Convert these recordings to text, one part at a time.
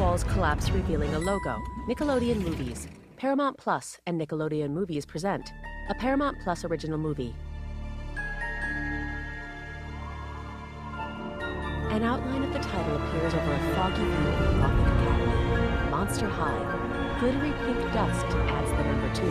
walls collapse, revealing a logo. Nickelodeon Movies. Paramount Plus and Nickelodeon Movies present a Paramount Plus original movie. An outline of the title appears over a foggy view of Gothic Academy. Monster High. Glittery pink dust adds the number 2.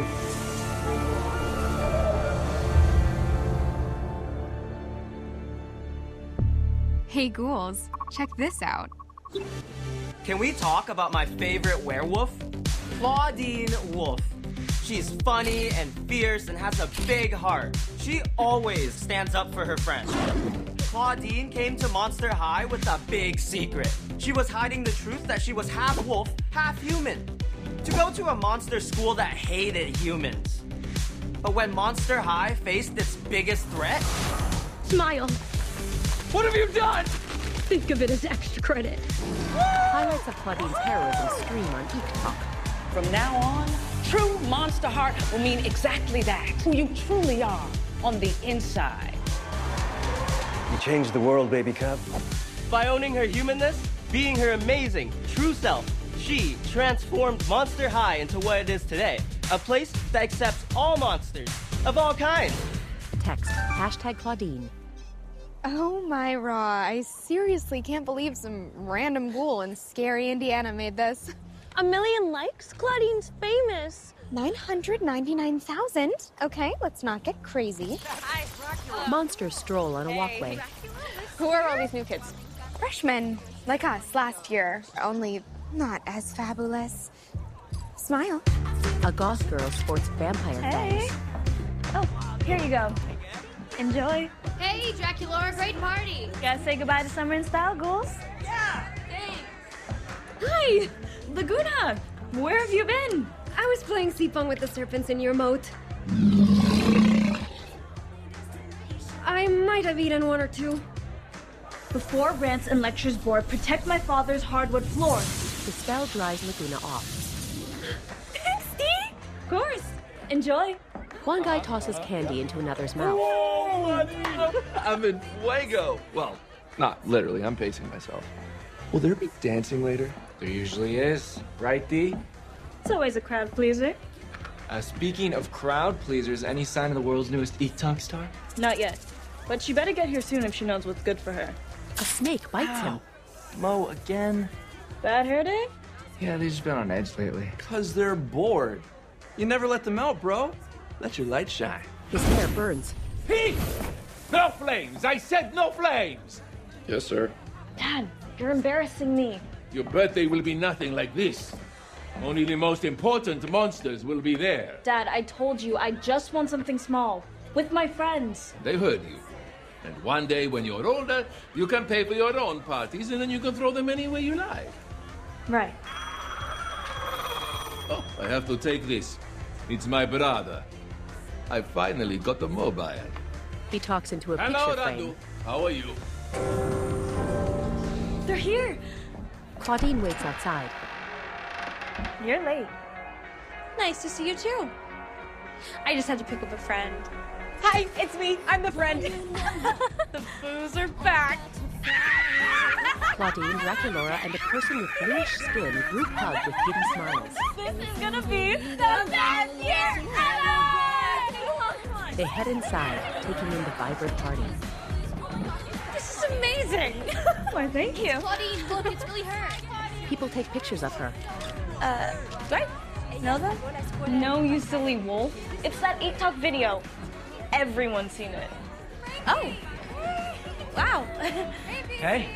Hey ghouls, check this out. Can we talk about my favorite werewolf? Claudine Wolf. She's funny and fierce and has a big heart. She always stands up for her friends. Claudine came to Monster High with a big secret. She was hiding the truth that she was half wolf, half human. To go to a monster school that hated humans. But when Monster High faced its biggest threat... Smile. What have you done? Think of it as extra credit. Highlights of Claudine's heroism stream on TikTok. From now on, true Monster Heart will mean exactly that. Who you truly are on the inside. You changed the world, baby cub. By owning her humanness, being her amazing, true self, she transformed Monster High into what it is today. A place that accepts all monsters, of all kinds. Text, #Claudine. Oh my raw, I seriously can't believe some random ghoul in scary Indiana made this. 1 million likes? Claudine's famous. 999,000? Okay, let's not get crazy. Monsters stroll on a walkway. Who are all these new kids? Freshmen, like us last year, only not as fabulous. Smile. A goth girl sports vampire fangs. Oh, here you go. Enjoy. Hey, Draculaura, great party. Gotta say goodbye to summer in style, ghouls. Yeah, thanks. Hi, Laguna. Where have you been? I was playing Seafong with the serpents in your moat. I might have eaten one or two. Before rants and lectures board, protect my father's hardwood floor. The spell dries Laguna off. Thanks, Dee. Of course. Enjoy. One guy tosses candy into another's mouth. I'm in fuego. Well, not literally. I'm pacing myself. Will there be dancing later? There usually is. Right, Dee? It's always a crowd pleaser. Speaking of crowd pleasers, any sign of the world's newest TikTok star? Not yet. But she better get here soon if she knows what's good for her. A snake bites him. Mo, again? Bad hair day? Yeah, they've just been on edge lately. Because they're bored. You never let them out, bro. Let your light shine. His hair burns. Peace! No flames! I said no flames! Yes, sir. Dad, you're embarrassing me. Your birthday will be nothing like this. Only the most important monsters will be there. Dad, I told you, I just want something small. With my friends. They heard you. And one day when you're older, you can pay for your own parties and then you can throw them any way you like. Right. Oh, I have to take this. It's my brother. I finally got the mobile. He talks into a Hello, picture Randu. frame. How are you? They're here. Claudine waits outside. You're late. Nice to see you too. I just had to pick up a friend. Hi, it's me. I'm the friend. The boos are back. Claudine, Draculaura, and a person with bluish skin group hug with giddy smiles. This is gonna be the best year ever! They head inside, taking in the vibrant party. This is amazing. Why, thank you. Claudine, look, it's really her. People take pictures of her. Do I know them? No, you silly wolf. It's that TikTok video. Everyone's seen it. Oh. Wow. Hey,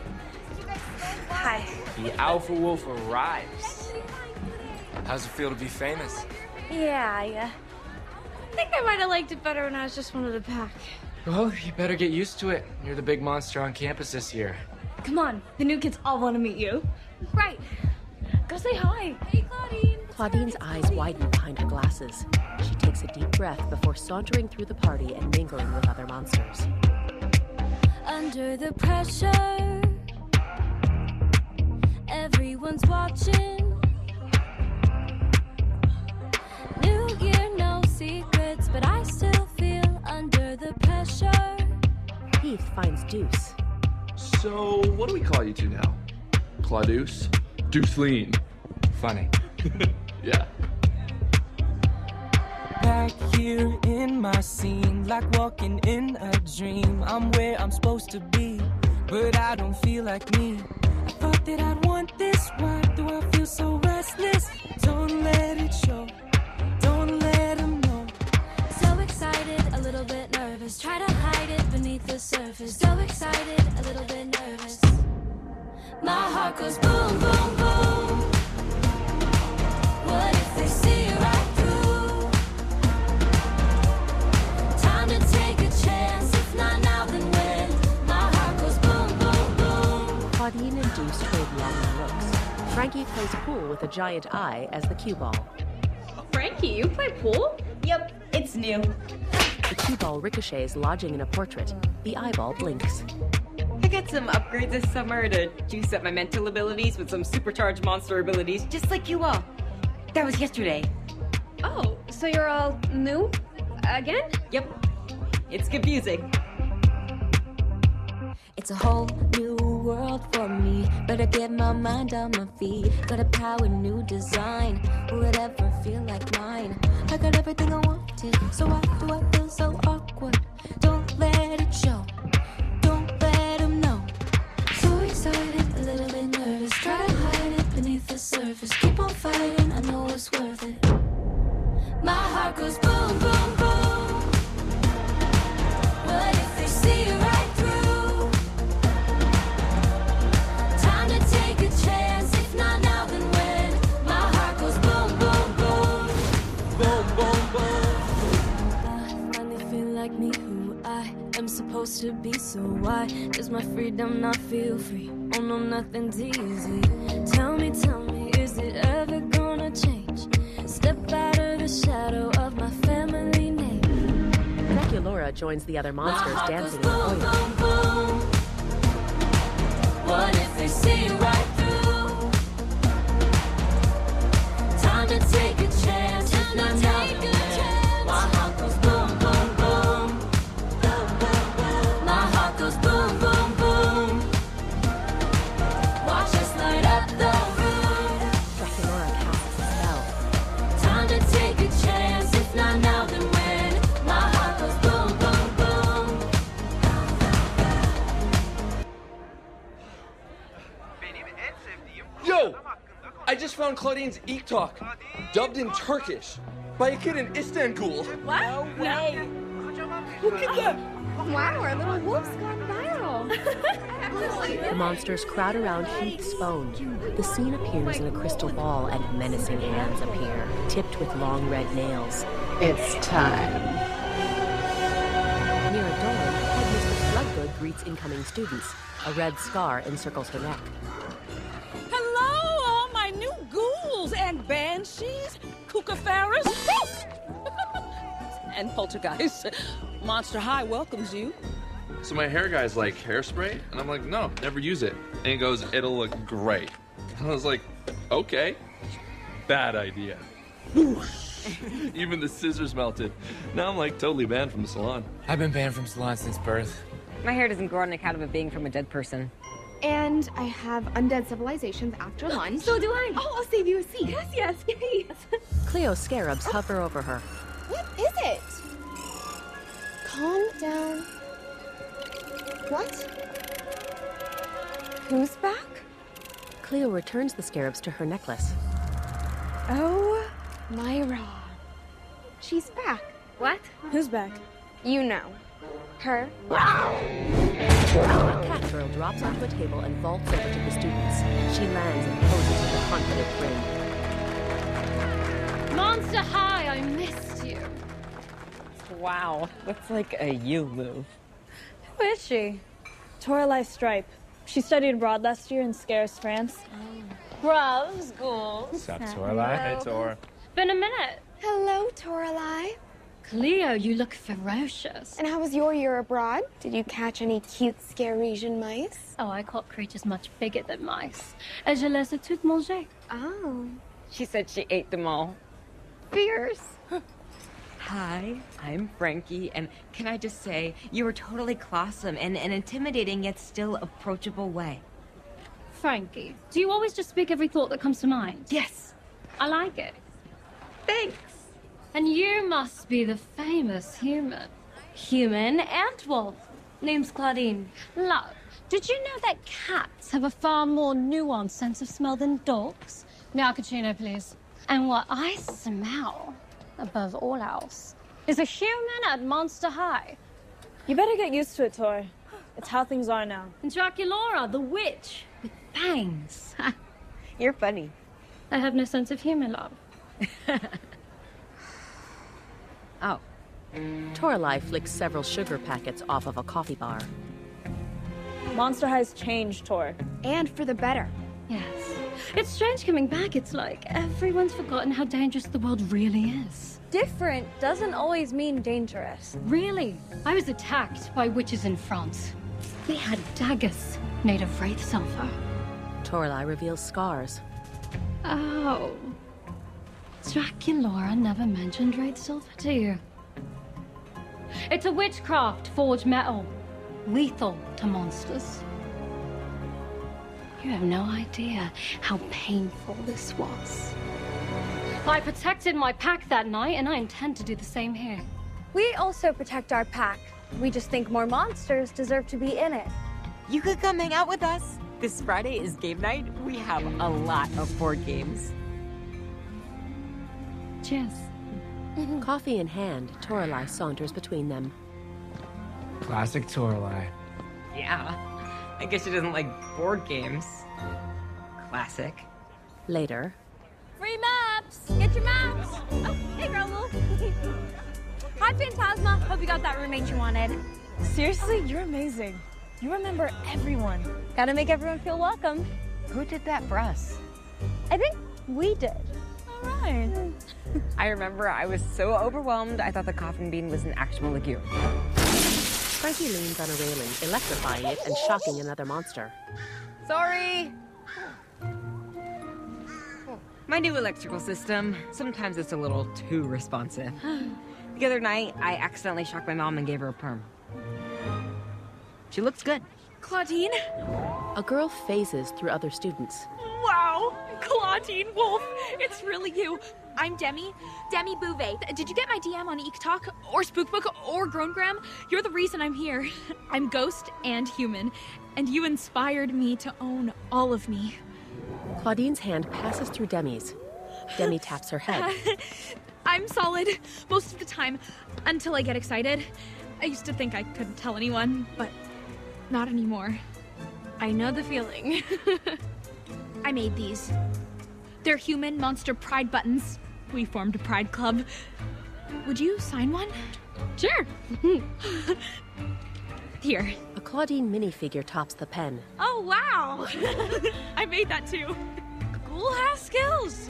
Hi. the Alpha Wolf arrives. How's it feel to be famous? Yeah, I think I might have liked it better when I was just one of the pack. Well, you better get used to it. You're the big monster on campus this year. Come on, the new kids all want to meet you. Right. Go say hi. Hey, Claudine. Claudine's eyes widen behind her glasses. She takes a deep breath before sauntering through the party and mingling with other monsters. Under the pressure, everyone's watching. New year, no secrets, but I still feel under the pressure. Heath finds Deuce. So, what do we call you two now? Claudius? Deuce lean. Funny. Yeah. Back here in my scene, like walking in a dream. I'm where I'm supposed to be, but I don't feel like me. I thought that I'd want this. Why do I feel so restless? Don't let it show. Don't let them know. So excited, a little bit nervous. Try to hide it beneath the surface. So excited, a little bit nervous. My heart goes boom, boom, boom. What if they see right through? Time to take a chance. If not now, then when? My heart goes boom, boom, boom. Claudine and Deuce trade longing looks. Frankie plays pool with a giant eye as the cue ball. Frankie, you play pool? Yep, it's new. The cue ball ricochets, lodging in a portrait. The eyeball blinks. I got some upgrades this summer to juice up my mental abilities with some supercharged monster abilities, just like you all. That was yesterday. Oh, so you're all new? Again? Yep. It's confusing. It's a whole new world for me. Better get my mind on my feet. Got a power, new design. Will it ever feel like mine? I got everything I wanted, so why do I feel so awkward? Don't let it show. Don't let them know. So excited, a little bit nervous. Try to hide it beneath the surface. Keep on fighting, I know it's worth it. My heart goes boom, boom, boom. What if they see you right through? Time to take a chance. If not now, then when? My heart goes boom, boom, boom. Boom, boom, boom. I finally feel like me, who I am supposed to be. So why does my freedom not feel free? Oh no, nothing's easy. Tell me, is it ever gonna change? Step out of the shadow of my family name. Draculaura joins the other monsters dancing in the boom, foyer. boom, boom. What if they see you right through? Time to take a chance. If not now, then when? My heart goes boom, boom, boom. My heart goes boom, boom, boom. Watch us light up the room. Draculaura casts a spell. Time to take a chance. If not now, then when? My heart goes boom, boom, boom. Yo! I just found Claudine's Eek Talk, dubbed in Turkish, by a kid in Istanbul. What? No way! Look at that! Wow, our little wolf's gone viral. The monsters crowd around Heath's phone. The scene appears in a crystal ball and menacing hands appear, tipped with long red nails. It's time. Near a door, Headmistress Bloodgood greets incoming students. A red scar encircles her neck. Hello, all my new ghouls and banshees, kookafaras, and poltergeists. Monster High welcomes you. So my hair guy's like, hairspray? And I'm like, no, never use it. And he goes, it'll look great. And I was like, okay. Bad idea. Even the scissors melted. Now I'm like totally banned from the salon. I've been banned from salon since birth. My hair doesn't grow on account of it being from a dead person. And I have undead civilizations after lunch. So do I. Oh, I'll save you a seat. Yes, yes. Cleo scarabs hover over her. What is it? Calm down. What? Who's back? Cleo returns the scarabs to her necklace. Oh, Myra. She's back. What? Who's back? You know. Her. A cat girl drops onto a table and vaults over to the students. She lands and poses with a confident grin. Monster High, I missed you. Wow, that's like a you move. Who is she? Toralei Stripe. She studied abroad last year in Scares, France. Bros, ghouls. What's up, Toralei? Hey, Tor. Been a minute. Hello, Toralei. Cleo, you look ferocious. And how was your year abroad? Did you catch any cute Scaresian mice? Oh, I caught creatures much bigger than mice. Et je les ai toutes mangées. Oh. She said she ate them all. Fierce. Hi, I'm Frankie, and can I just say, you were totally classy in an intimidating yet still approachable way. Frankie, do you always just speak every thought that comes to mind? Yes. I like it. Thanks. And you must be the famous human. Human and wolf. Name's Claudine. Love, did you know that cats have a far more nuanced sense of smell than dogs? Me al cappuccino, please. And what I smell, above all else, is a human at Monster High. You better get used to it, Tor. It's how things are now. And Draculaura, the witch, with fangs. You're funny. I have no sense of humor, love. Oh. Toralei flicks several sugar packets off of a coffee bar. Monster High's changed, Tor. And for the better. Yes. It's strange coming back. It's like everyone's forgotten how dangerous the world really is. Different doesn't always mean dangerous. Really? I was attacked by witches in France. They had daggers made of wraith sulfur. Toralei reveals scars. Oh. Draculaura never mentioned wraith sulfur to you. It's a witchcraft forged metal. Lethal to monsters. You have no idea how painful this was. I protected my pack that night, and I intend to do the same here. We also protect our pack. We just think more monsters deserve to be in it. You could come hang out with us. This Friday is game night. We have a lot of board games. Cheers. Coffee in hand, Toralei saunters between them. Classic Toralei. Yeah. I guess she doesn't like board games. Classic. Later. Free maps! Get your maps! Oh, hey, Grumble. Hi, Phantasma. Hope you got that roommate you wanted. Seriously, you're amazing. You remember everyone. Gotta make everyone feel welcome. Who did that for us? I think we did. All right. I remember I was so overwhelmed, I thought the coffin bean was an actual legume. Frankie leans on a railing, electrifying it and shocking another monster. Sorry. My new electrical system. Sometimes it's a little too responsive. The other night, I accidentally shocked my mom and gave her a perm. She looks good. Claudine? A girl phases through other students. Wow! Claudine Wolf! It's really you. I'm Demi Bouvet. Did you get my DM on EekTalk or Spookbook or Growngram? You're the reason I'm here. I'm ghost and human, and you inspired me to own all of me. Claudine's hand passes through Demi's. Demi taps her head. I'm solid most of the time, until I get excited. I used to think I couldn't tell anyone, but not anymore. I know the feeling. I made these. They're human monster pride buttons. We formed a pride club. Would you sign one? Sure. Here. A Claudine minifigure tops the pen. Oh, wow. I made that too. Cool ass skills.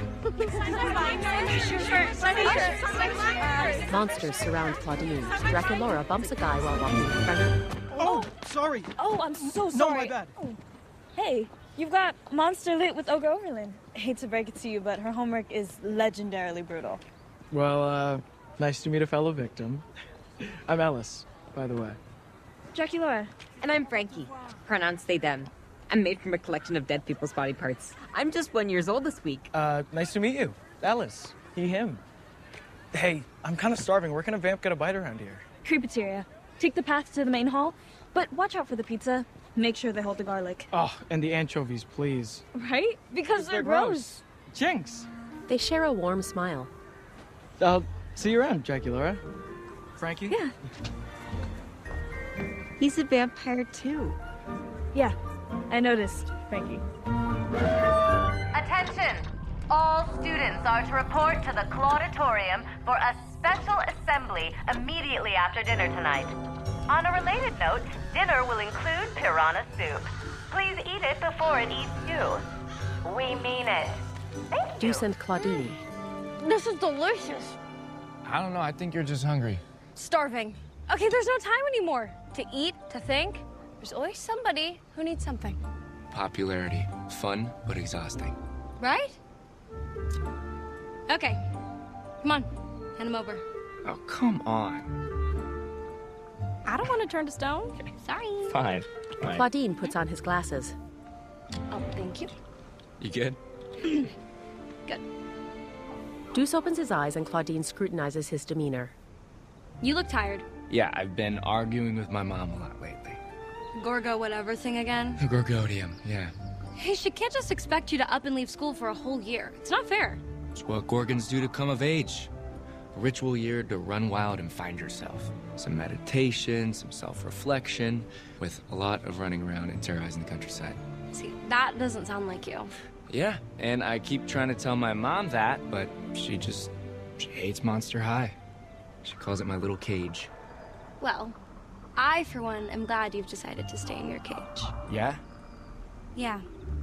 Monsters surround Claudine. Draculaura bumps a guy while walking in front of her. Oh, sorry. Oh, I'm so sorry. No, my bad. Oh. Hey, you've got Monster Lit with Ogre Overland. Hate to break it to you, but her homework is legendarily brutal. Well, nice to meet a fellow victim. I'm Ellis, by the way. Draculaura. And I'm Frankie. Pronouns they, them. I'm made from a collection of dead people's body parts. I'm just 1 year old this week. Nice to meet you. Ellis. He, him. Hey, I'm kind of starving. Where can a vamp get a bite around here? Creepateria. Take the path to the main hall, but watch out for the pizza. Make sure they hold the garlic. Oh, and the anchovies, please. Right? Because they're gross. Jinx. They share a warm smile. I'll see you around, Draculaura. Frankie? Yeah. He's a vampire too. Yeah, I noticed, Frankie. Attention! All students are to report to the Clauditorium for a special assembly immediately after dinner tonight. On a related note, dinner will include piranha soup. Please eat it before it eats you. We mean it. Thank you. Deuce and Claudine. This is delicious. I don't know, I think you're just hungry. Starving. Okay, there's no time anymore. To eat, to think. There's always somebody who needs something. Popularity. Fun, but exhausting. Right? Okay. Come on. Hand him over. Oh, come on. I don't want to turn to stone. Sorry. Fine. Claudine puts on his glasses. Oh, thank you. You good? Good. Deuce opens his eyes and Claudine scrutinizes his demeanor. You look tired. Yeah, I've been arguing with my mom a lot lately. Gorgo whatever thing again? The Gorgodium, yeah. Hey, she can't just expect you to up and leave school for a whole year. It's not fair. It's what Gorgons do to come of age. A ritual year to run wild and find yourself. Some meditation, some self-reflection, with a lot of running around and terrorizing the countryside. See, that doesn't sound like you. Yeah, and I keep trying to tell my mom that, but she hates Monster High. She calls it my little cage. Well, I, for one, am glad you've decided to stay in your cage. Yeah? Yeah.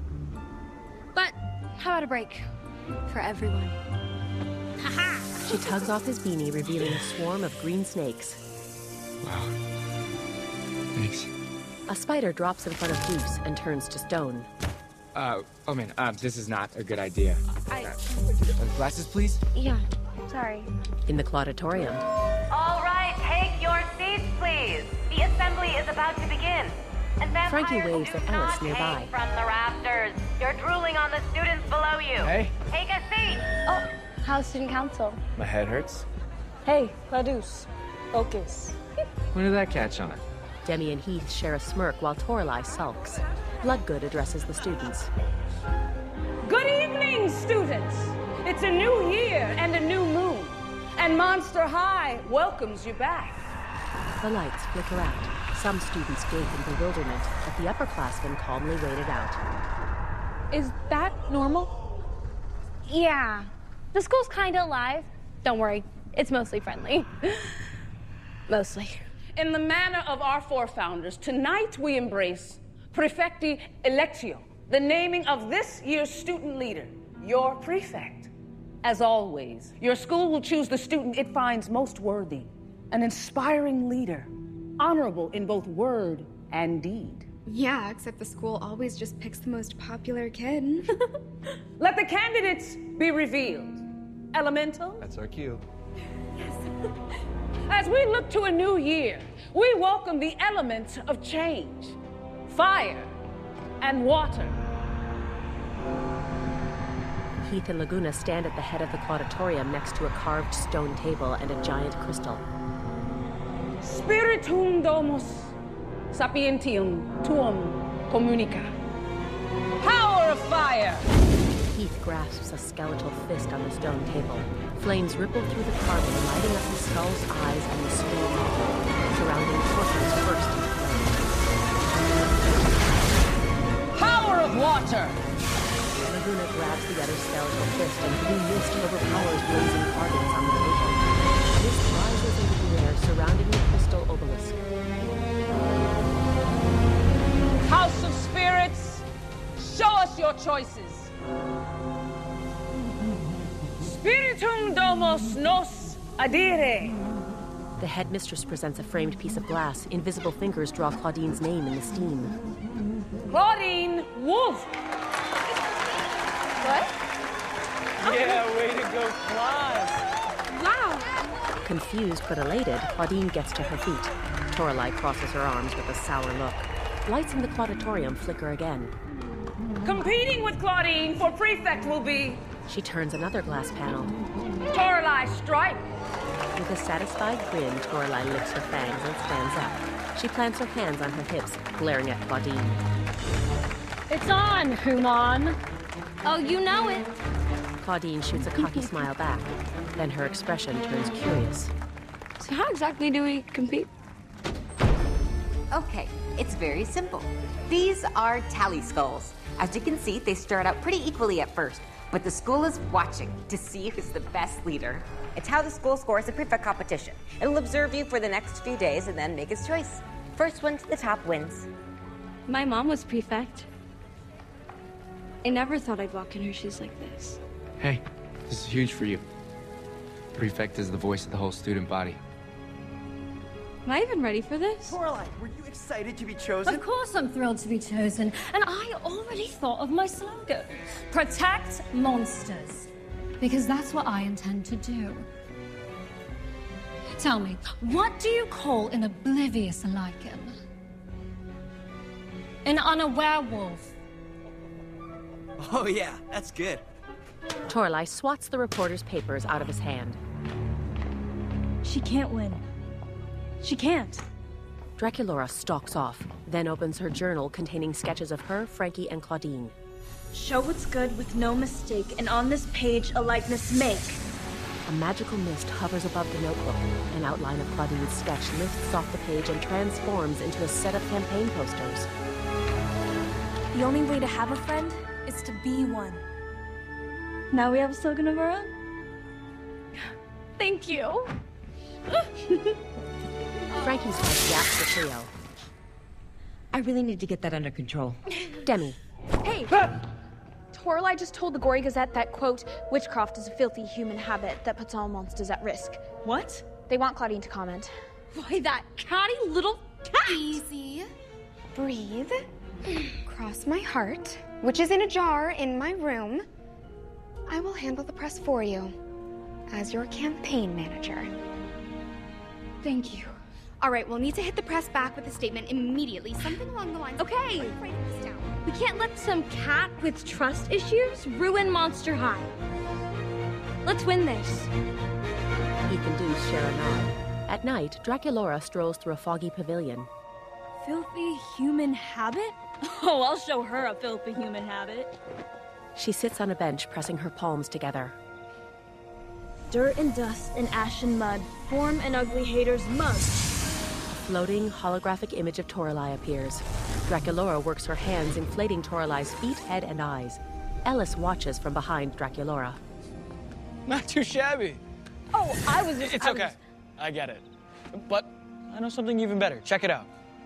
But how about a break? For everyone. Haha! She tugs off his beanie, revealing a swarm of green snakes. Wow. Thanks. A spider drops in front of Deuce and turns to stone. Oh man, this is not a good idea. Glasses, please? Yeah, sorry. In the Clauditorium. All right, take your seats, please. The assembly is about to begin. And Frankie vampires waves do at not Ellis nearby. hang from the rafters. You're drooling on the students below you. Hey. Take a seat. Oh, how's student council? My head hurts. Hey, Claudius. Focus. When did that catch on? Demi and Heath share a smirk while Toralei sulks. Bloodgood addresses the students. Good evening, students. It's a new year and a new moon. And Monster High welcomes you back. The lights flicker out. Some students gape in bewilderment, but the upperclassmen calmly wait it out. Is that normal? Yeah. The school's kinda alive. Don't worry, it's mostly friendly. Mostly. In the manner of our forefounders, tonight we embrace Prefecti Electio, the naming of this year's student leader, your prefect. As always, your school will choose the student it finds most worthy, an inspiring leader, honorable in both word and deed. Yeah, except the school always just picks the most popular kid. Let the candidates be revealed. Elemental? That's our cue. As we look to a new year, we welcome the elements of change. Fire and water. Heath and Laguna stand at the head of the Clauditorium next to a carved stone table and a giant crystal. Spiritum Domus Sapientium Tuum Communica. Power of fire! Heath grasps a skeletal fist on the stone table. Flames ripple through the carving, lighting up the skull's eyes and the school hall. Surrounding portraits burst into flame. Power of water! Laguna grabs the other skeletal fist and blue mist overpowers blazing carvings on the table. Mist rises into the air surrounding the crystal obelisk. House of Spirits, show us your choices. Spiritum Domus nos adire. The headmistress presents a framed piece of glass. Invisible fingers draw Claudine's name in the steam. Claudine Wolf. What? Yeah, way to go, class. Wow. Confused but elated, Claudine gets to her feet. Toralei crosses her arms with a sour look. Lights in the Clauditorium flicker again. Competing with Claudine for prefect will be She turns another glass panel. Toralei Stripe. With a satisfied grin, Toralei lifts her fangs and stands up. She plants her hands on her hips, glaring at Claudine. It's on, Human. Oh, you know it. Claudine shoots a cocky smile back. Then her expression turns curious. So how exactly do we compete? Okay, it's very simple. These are tally skulls. As you can see, they start out pretty equally at first, but the school is watching to see who's the best leader. It's how the school scores a prefect competition. It'll observe you for the next few days and then make its choice. First one to the top wins. My mom was prefect. I never thought I'd walk in her shoes like this. Hey, this is huge for you. Prefect is the voice of the whole student body. Am I even ready for this? Toralei, were you excited to be chosen? Of course I'm thrilled to be chosen. And I already thought of my slogan. Protect monsters. Because that's what I intend to do. Tell me, what do you call an oblivious lichen? An unaware wolf? Oh yeah, that's good. Toralei swats the reporter's papers out of his hand. She can't win. She can't. Draculaura stalks off, then opens her journal containing sketches of her, Frankie, and Claudine. Show what's good with no mistake, and on this page, a likeness make. A magical mist hovers above the notebook. An outline of Claudine's sketch lifts off the page and transforms into a set of campaign posters. The only way to have a friend is to be one. Now we have a slogan of our own? Thank you. Frankie's wife yaps the trio. I really need to get that under control. Demi. Hey! Toralei just told the Gory Gazette that, quote, witchcraft is a filthy human habit that puts all monsters at risk. What? They want Claudine to comment. Why, that catty little cat! Easy. Breathe. Cross my heart, which is in a jar in my room. I will handle the press for you as your campaign manager. Thank you. All right, we'll need to hit the press back with a statement immediately. Something along the lines of... Okay. I'm writing this down. We can't let some cat with trust issues ruin Monster High. Let's win this. Ethan Deuce share a nod. At night, Draculaura strolls through a foggy pavilion. Filthy human habit? Oh, I'll show her a filthy human habit. She sits on a bench, pressing her palms together. Dirt and dust and ash and mud form an ugly hater's mug. A floating, holographic image of Toralei appears. Draculaura works her hands, inflating Toralei's feet, head, and eyes. Ellis watches from behind Draculaura. Not too shabby. Oh, I was just... It's okay. I get it. But I know something even better. Check it out.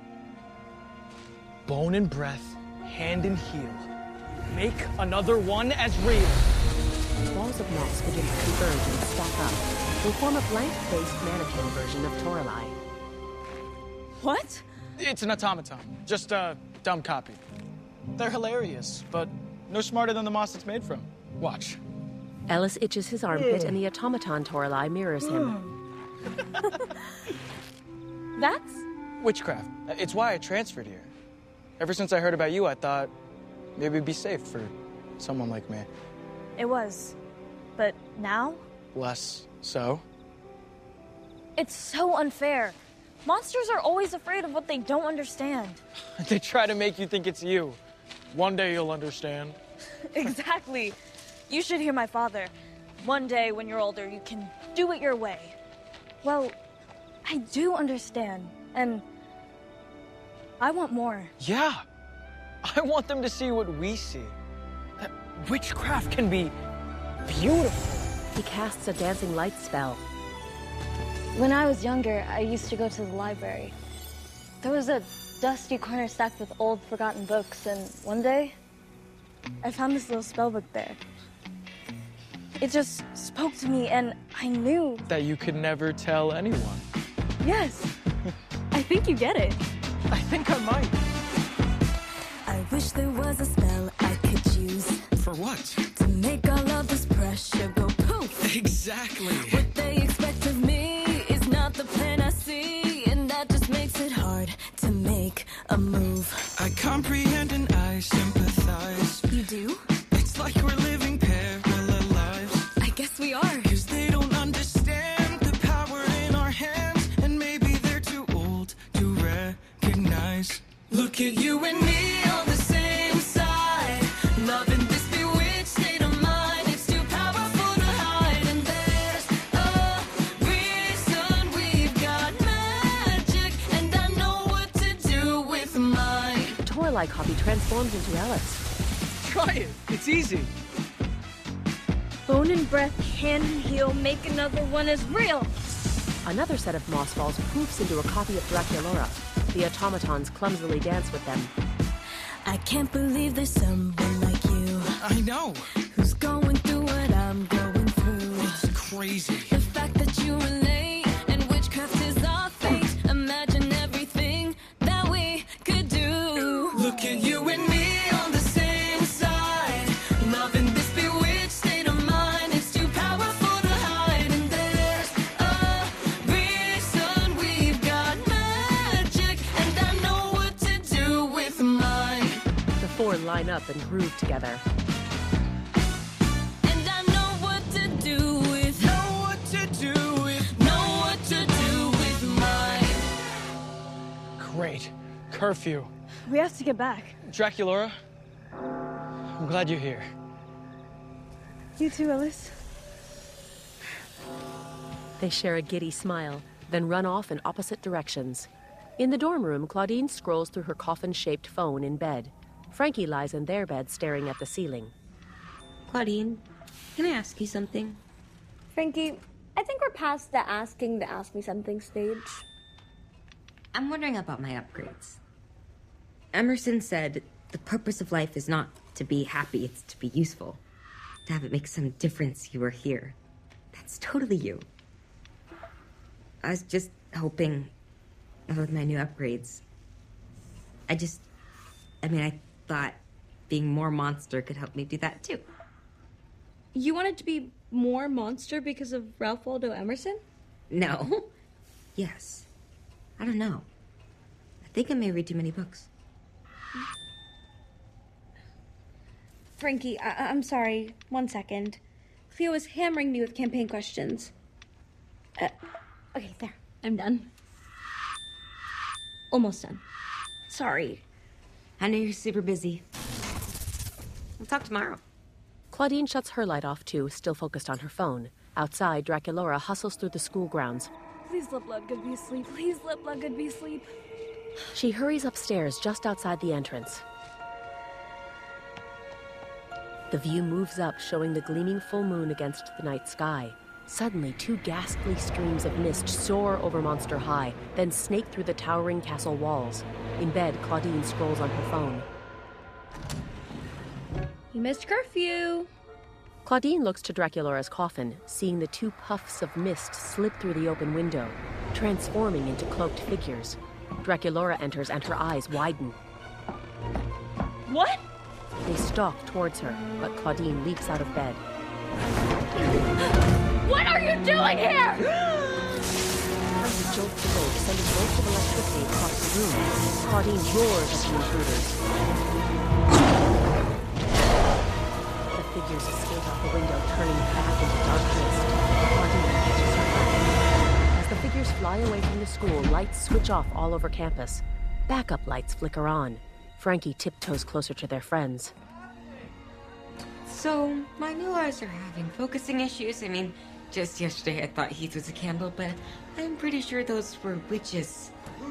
Bone and breath, hand and heel. Make another one as real. Balls of moss begin to converge and stack up. They form a blank-faced mannequin version of Toralei. What? It's an automaton. Just a dumb copy. They're hilarious, but no smarter than the moss it's made from. Watch. Ellis itches his armpit, and the automaton Toralei mirrors him. That's? Witchcraft. It's why I transferred here. Ever since I heard about you, I thought maybe it'd be safe for someone like me. It was. But now? Less so. It's so unfair. Monsters are always afraid of what they don't understand. They try to make you think it's you. One day you'll understand. Exactly. You should hear my father. One day when you're older, you can do it your way. Well, I do understand, and I want more. Yeah. I want them to see what we see. That witchcraft can be beautiful. He casts a dancing light spell. When I was younger, I used to go to the library. There was a dusty corner stacked with old, forgotten books, and one day, I found this little spell book there. It just spoke to me, and I knew... that you could never tell anyone. Yes. I think you get it. I think I might. I wish there was a spell I could use. For what? To make all of this pressure go poof. Exactly. What they expect of me is not the plan I see, and that just makes it hard to make a move. I comprehend and I sympathize. You do? It's like we're living parallel lives. I guess we are. 'Cause they don't understand the power in our hands, and maybe they're too old to recognize. Look at you and me on the same side, loving this bewitched state of mind. It's too powerful to hide, and there's a reason we've got magic, and I know what to do with mine. The Toralei copy transforms into Ellis. Try it. It's easy. Bone and breath, hand and heel, make another one as real. Another set of moss balls poofs into a copy of Draculaura. The automatons clumsily dance with them. I can't believe there's someone like you. I know. Who's going through what I'm going through. It's crazy. The fact that you relate and witchcraft is our fate. Imagine everything that we could do. Look at you and me on the same side, loving this bewitched state of mind. It's too powerful to hide, and there's a reason we've got magic, and I know what to do with mine. The four line up and groove together. do with. Know what to do with. Know what to do with mine. Great. Curfew. We have to get back. Draculaura, I'm glad you're here. You too, Ellis. They share a giddy smile, then run off in opposite directions. In the dorm room, Claudine scrolls through her coffin-shaped phone in bed. Frankie lies in their bed staring at the ceiling. Claudine, can I ask you something? Frankie, I think we're past the asking to ask me something stage. I'm wondering about my upgrades. Emerson said the purpose of life is not to be happy, it's to be useful. To have it make some difference you are here. That's totally you. I was just hoping with my new upgrades. I thought being more monster could help me do that too. You wanted to be more monster because of Ralph Waldo Emerson? No. Yes. I don't know. I think I may read too many books. Frankie, I'm sorry. 1 second. Cleo is hammering me with campaign questions. Okay, there. I'm done. Almost done. Sorry. I know you're super busy. We'll talk tomorrow. Claudine shuts her light off too, still focused on her phone. Outside, Draculaura hustles through the school grounds. Please let Bloodgood be asleep. Please let Bloodgood be asleep. She hurries upstairs just outside the entrance. The view moves up, showing the gleaming full moon against the night sky. Suddenly, 2 ghastly streams of mist soar over Monster High, then snake through the towering castle walls. In bed, Claudine scrolls on her phone. You missed curfew. Claudine looks to Draculaura's coffin, seeing the 2 puffs of mist slip through the open window, transforming into cloaked figures. Draculaura enters and her eyes widen. What? They stalk towards her, but Claudine leaps out of bed. What are you doing here? Frankie jolts awake, sending bolts of electricity across the room. Claudine roars at the intruders. The figures escape out the window, turning back into dark mist. Claudine catches her breath. As the figures fly away from the school, lights switch off all over campus. Backup lights flicker on. Frankie tiptoes closer to their friends. So, my new eyes are having focusing issues. I mean, just yesterday I thought Heath was a candle, but I'm pretty sure those were witches.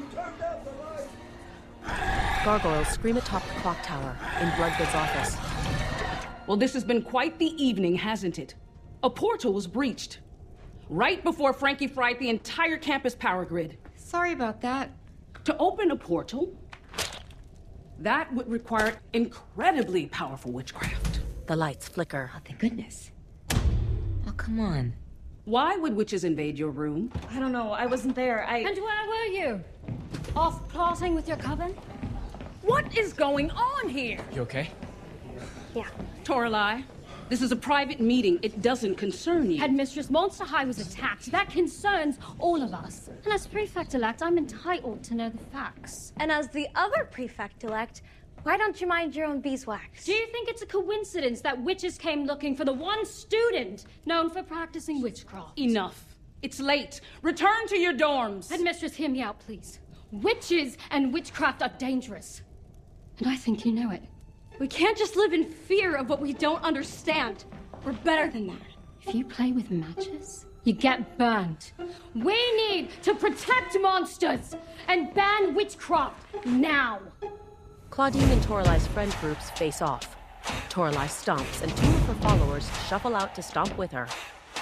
Gargoyles scream atop the clock tower in Bloodgood's office. Well, this has been quite the evening, hasn't it? A portal was breached. Right before Frankie fried the entire campus power grid. Sorry about that. To open a portal, that would require incredibly powerful witchcraft. The lights flicker. Oh, thank goodness. Oh, come on. Why would witches invade your room? I don't know. I wasn't there. And where were you? Off plotting with your coven? What is going on here? You okay? Yeah. Toralei, this is a private meeting. It doesn't concern you. Headmistress, Monster High was attacked. That concerns all of us. And as prefect-elect, I'm entitled to know the facts. And as the other prefect-elect, why don't you mind your own beeswax? Do you think it's a coincidence that witches came looking for the one student known for practicing witchcraft? Enough. It's late. Return to your dorms. Headmistress, hear me out, please. Witches and witchcraft are dangerous. And I think you know it. We can't just live in fear of what we don't understand. We're better than that. If you play with matches, you get burned. We need to protect monsters and ban witchcraft now. Claudine and Toralei's friend groups face off. Toralei stomps, and 2 of her followers shuffle out to stomp with her.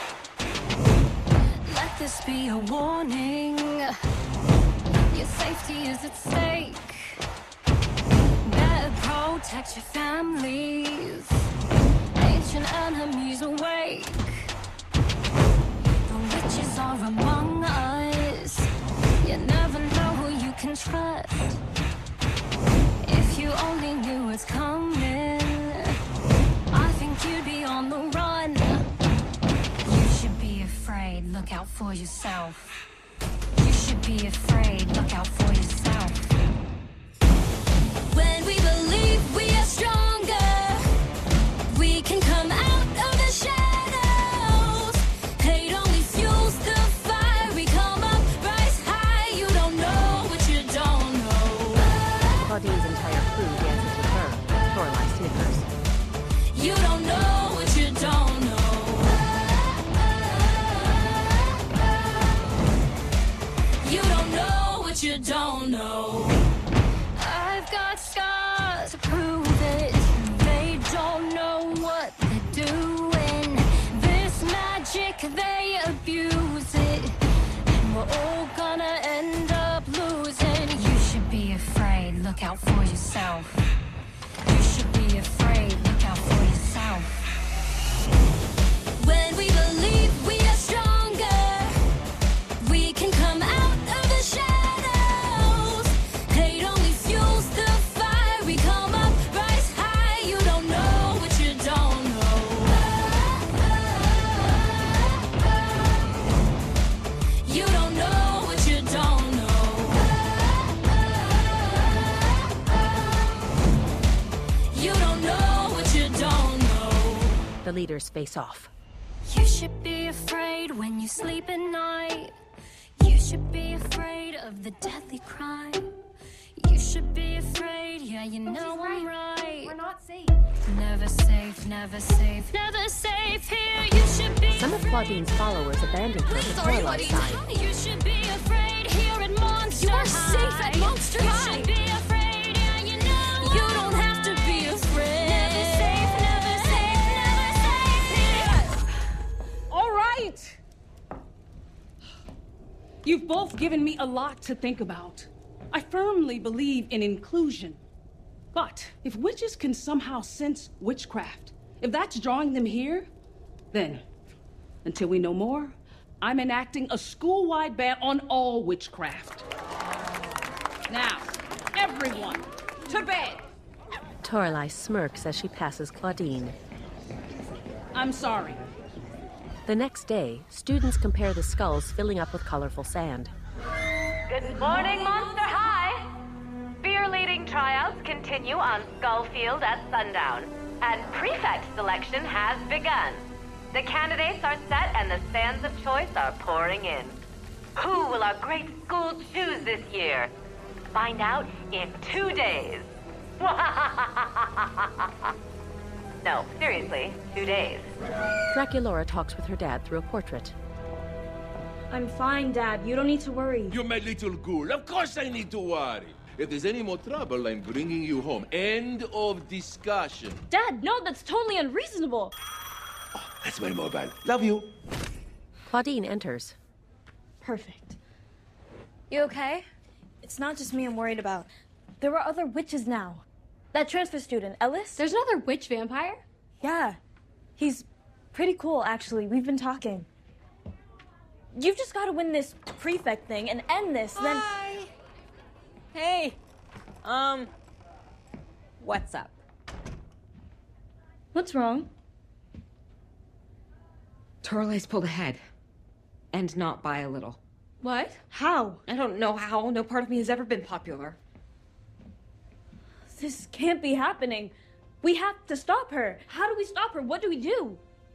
Let this be a warning. Your safety is at stake. Better protect your families. Ancient enemies awake. The witches are among us. You never know who you can trust. If you only knew what's coming, I think you'd be on the run. You should be afraid, look out for yourself. You should be afraid, look out for yourself. When we believe we are stronger, we can come out of the shadows. You don't know what you don't know. You don't know what you don't know. I've got scars to prove it. They don't know what they're doing. This magic, they abuse it. And we're all gonna end up losing. You should be afraid, look out for yourself. You should be afraid, look out for yourself. When we believe we are stronger, we can come out of the shadows. Hate only fuels the fire. We come up, rise high. You don't know what you don't know. You don't know what you don't know. You don't know what you don't know. The leaders face off. You should be afraid when you sleep at night. You should be afraid of the deadly crime. You should be afraid, yeah, you know I'm right. We're not safe. Never safe, never safe, never safe here. You should be Some of Claudine's followers abandoned her to Torline's side. You should be afraid here at Monster High. You are safe at Monster High. You should be afraid, yeah, you know. You don't have to be afraid. Never safe, never safe, never safe here. All right. You've both given me a lot to think about. I firmly believe in inclusion. But if witches can somehow sense witchcraft, if that's drawing them here, then, until we know more, I'm enacting a school-wide ban on all witchcraft. Now, everyone, to bed. Torlai smirks as she passes Claudine. I'm sorry. The next day, students compare the skulls filling up with colorful sand. Good morning, Monster High! Spear-leading tryouts continue on Skullfield at sundown, and prefect selection has begun. The candidates are set and the sands of choice are pouring in. Who will our great school choose this year? Find out in 2 days. No, seriously, 2 days. Draculaura talks with her dad through a portrait. I'm fine, Dad. You don't need to worry. You're my little ghoul. Of course I need to worry. If there's any more trouble, I'm bringing you home. End of discussion. Dad, no, that's totally unreasonable. That's my mobile. Love you. Claudine enters. Perfect. You okay? It's not just me I'm worried about. There are other witches now. That transfer student, Ellis? There's another witch vampire? Yeah. He's pretty cool, actually. We've been talking. You've just got to win this prefect thing and end this, then... Hi. Hey. What's up? What's wrong? Torlai's pulled ahead. And not by a little. What? How? I don't know how. No part of me has ever been popular. This can't be happening. We have to stop her. How do we stop her? What do we do?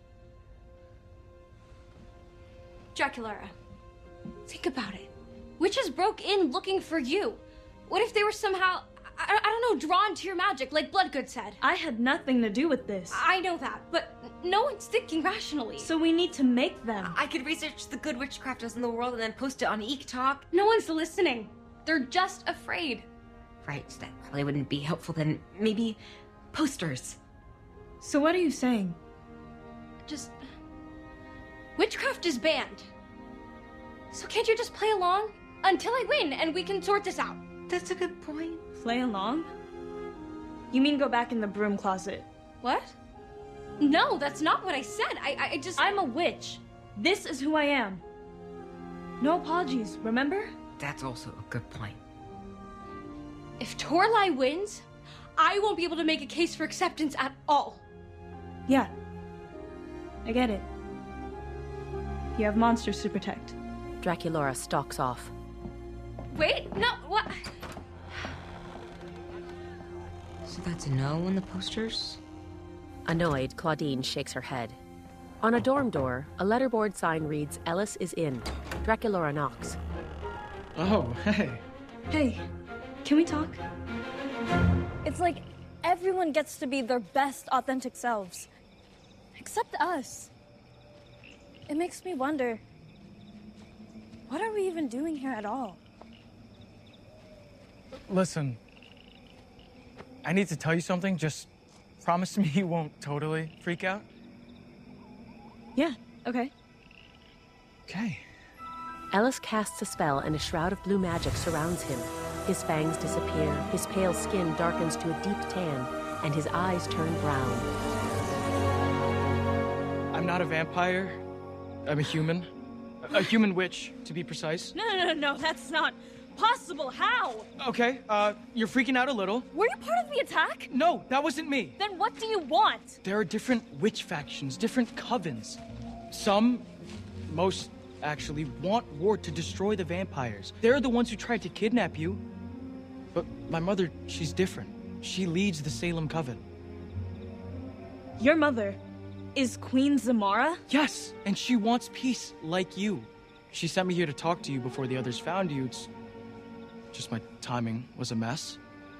Draculaura, think about it. Witches broke in looking for you. What if they were somehow, I don't know, drawn to your magic, like Bloodgood said? I had nothing to do with this. I know that, but no one's thinking rationally. So we need to make them. I could research the good witchcrafters in the world and then post it on EekTalk. No one's listening. They're just afraid. Right, that probably wouldn't be helpful then. Maybe posters. So what are you saying? Just... witchcraft is banned. So can't you just play along? Until I win, and we can sort this out. That's a good point. Play along? You mean go back in the broom closet? What? No, that's not what I said. I just... I'm a witch. This is who I am. No apologies, remember? That's also a good point. If Torlai wins, I won't be able to make a case for acceptance at all. Yeah. I get it. You have monsters to protect. Draculaura stalks off. Wait, no, what? So that's a no on the posters? Annoyed, Claudine shakes her head. On a dorm door, a letterboard sign reads, "Ellis is in." Draculaura knocks. Oh, hey. Hey, can we talk? It's like every everyone gets to be their best, authentic selves. Except us. It makes me wonder, what are we even doing here at all? Listen, I need to tell you something. Just promise me you won't totally freak out. Yeah, okay. Okay. Ellis casts a spell and a shroud of blue magic surrounds him. His fangs disappear, his pale skin darkens to a deep tan, and his eyes turn brown. I'm not a vampire. I'm a human. A human witch, to be precise. No, that's not possible. How? Okay, you're freaking out a little. Were you part of the attack? No, that wasn't me. Then what do you want? There are different witch factions, different covens. Most actually, want Ward to destroy the vampires. They're the ones who tried to kidnap you. But my mother, she's different. She leads the Salem Coven. Your mother is Queen Zamara? Yes, and she wants peace like you. She sent me here to talk to you before the others found you. It's just my timing was a mess.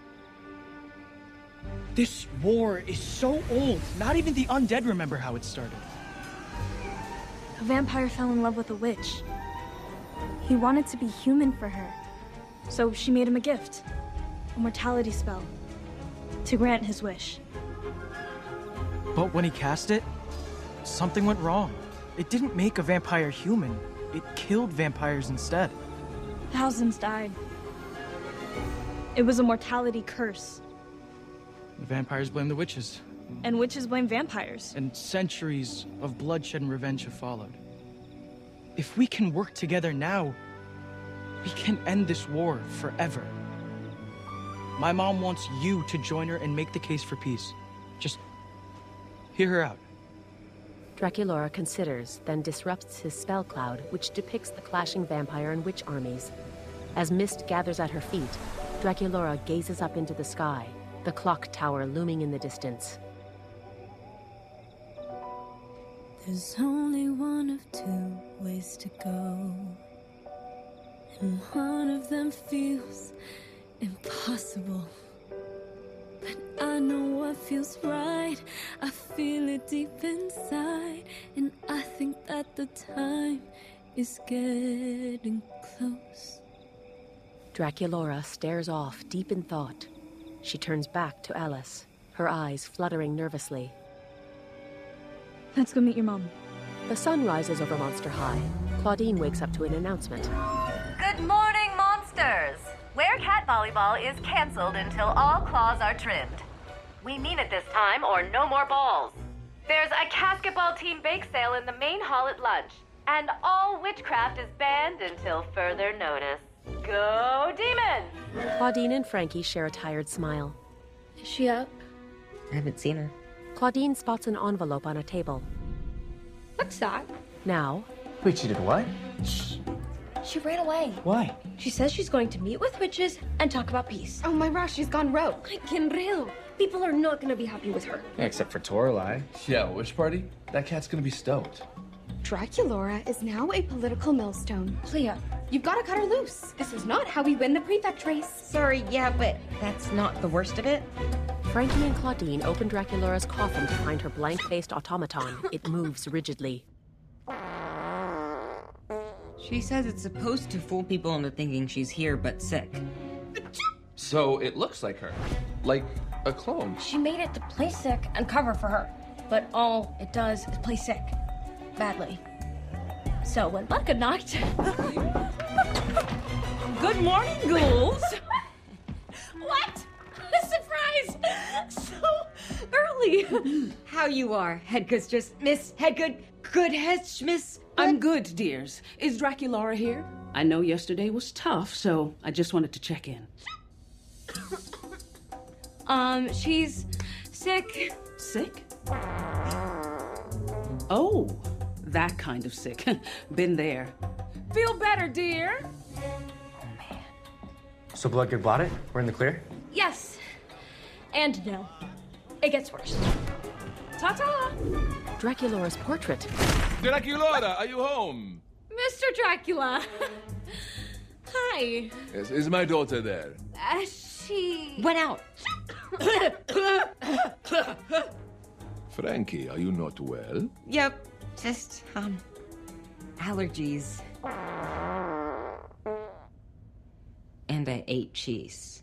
This war is so old. Not even the undead remember how it started. A vampire fell in love with a witch. He wanted to be human for her. So she made him a gift. A mortality spell. To grant his wish. But when he cast it, something went wrong. It didn't make a vampire human. It killed vampires instead. Thousands died. It was a mortality curse. The vampires blame the witches. And witches blame vampires. And centuries of bloodshed and revenge have followed. If we can work together now, we can end this war forever. My mom wants you to join her and make the case for peace. Just hear her out. Draculaura considers, then disrupts his spell cloud, which depicts the clashing vampire and witch armies. As mist gathers at her feet, Draculaura gazes up into the sky, the clock tower looming in the distance. There's only one of two ways to go, and one of them feels impossible. But I know what feels right, I feel it deep inside, and I think that the time is getting close. Draculaura stares off, deep in thought. She turns back to Alice, her eyes fluttering nervously. Let's go meet your mom. The sun rises over Monster High. Claudine wakes up to an announcement. Good morning, monsters! Werecat Volleyball is canceled until all claws are trimmed. We mean it this time, or no more balls. There's a Casketball team bake sale in the main hall at lunch, and all witchcraft is banned until further notice. Go Demons! Claudine and Frankie share a tired smile. Is she up? I haven't seen her. Claudine spots an envelope on a table. What's that? Now... Wait, she did what? Shh. She ran away. Why? She says she's going to meet with witches and talk about peace. Oh my gosh, she's gone rogue. Like in real. People are not going to be happy with her. Yeah, except for Toralei. Yeah, wish party? That cat's gonna be stoked. Draculaura is now a political millstone. Clea, you've got to cut her loose. This is not how we win the prefect race. Sorry, yeah, but that's not the worst of it. Frankie and Claudine open Draculaura's coffin to find her blank-faced automaton. It moves rigidly. She says it's supposed to fool people into thinking she's here but sick. So it looks like her. Like a clone. She made it to play sick and cover for her. But all it does is play sick. Badly. So when luck knocked... Good morning, ghouls! What? A surprise! So early! How you are, Hedga's just Miss Hedgood, good hedge, Miss... I'm good, dears. Is Draculaura here? I know yesterday was tough, so I just wanted to check in. She's sick. Sick? Oh, that kind of sick. Been there. Feel better, dear? So Bloodgood bought it? We're in the clear? Yes. And no. It gets worse. Ta-ta! Draculaura's portrait. Draculaura, are you home? Mr. Dracula. Hi. Yes, is my daughter there? She... Went out. Frankie, are you not well? Yep, just, allergies. And I ate cheese.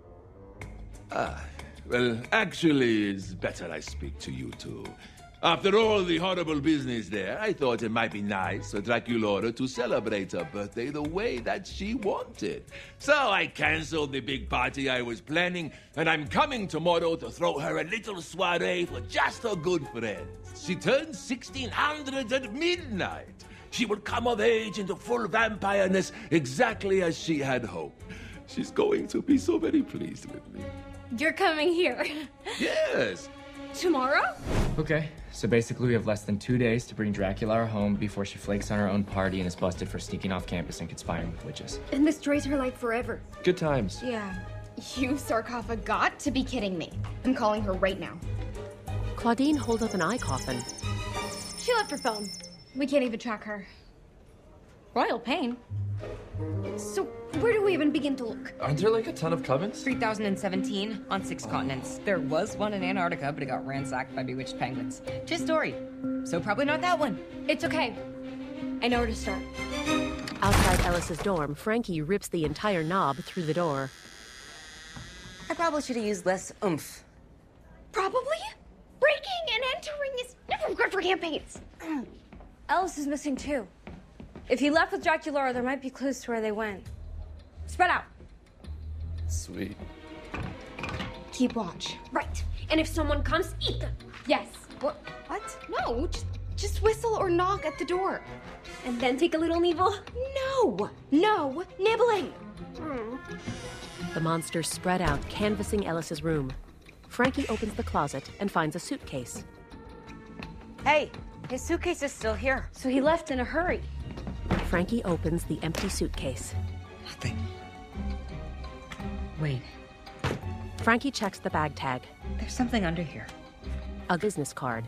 Well, actually, it's better I speak to you two. After all the horrible business there, I thought it might be nice for Draculaura to celebrate her birthday the way that she wanted. So I canceled the big party I was planning, and I'm coming tomorrow to throw her a little soiree for just her good friends. She turns 1600 at midnight. She will come of age into full vampireness exactly as she had hoped. She's going to be so very pleased with me. You're coming here. Yes! Tomorrow? Okay, so basically we have less than 2 days to bring Draculaura home before she flakes on her own party and is busted for sneaking off campus and conspiring with witches. And this destroys her life forever. Good times. Yeah. You sarcophagus got to be kidding me. I'm calling her right now. Claudine holds up an eye coffin. She left her phone. We can't even track her. Royal pain. So, where do we even begin to look? Aren't there like a ton of covens? 3017 on 6 continents. There was one in Antarctica, but it got ransacked by bewitched penguins. True story. So probably not that one. It's okay. I know where to start. Outside Ellis's dorm, Frankie rips the entire knob through the door. I probably should have used less oomph. Probably? Breaking and entering is never good for campaigns. Ellis is missing too. If he left with Draculaura, there might be clues to where they went. Spread out. Sweet. Keep watch. Right. And if someone comes, eat them. Yes. What? No, just whistle or knock at the door. And then take a little nibble? No nibbling. The monsters spread out, canvassing Ellis's room. Frankie opens the closet and finds a suitcase. Hey, his suitcase is still here. So he left in a hurry. Frankie opens the empty suitcase. Nothing. Wait, Frankie checks the bag tag. there's something under here. A business card.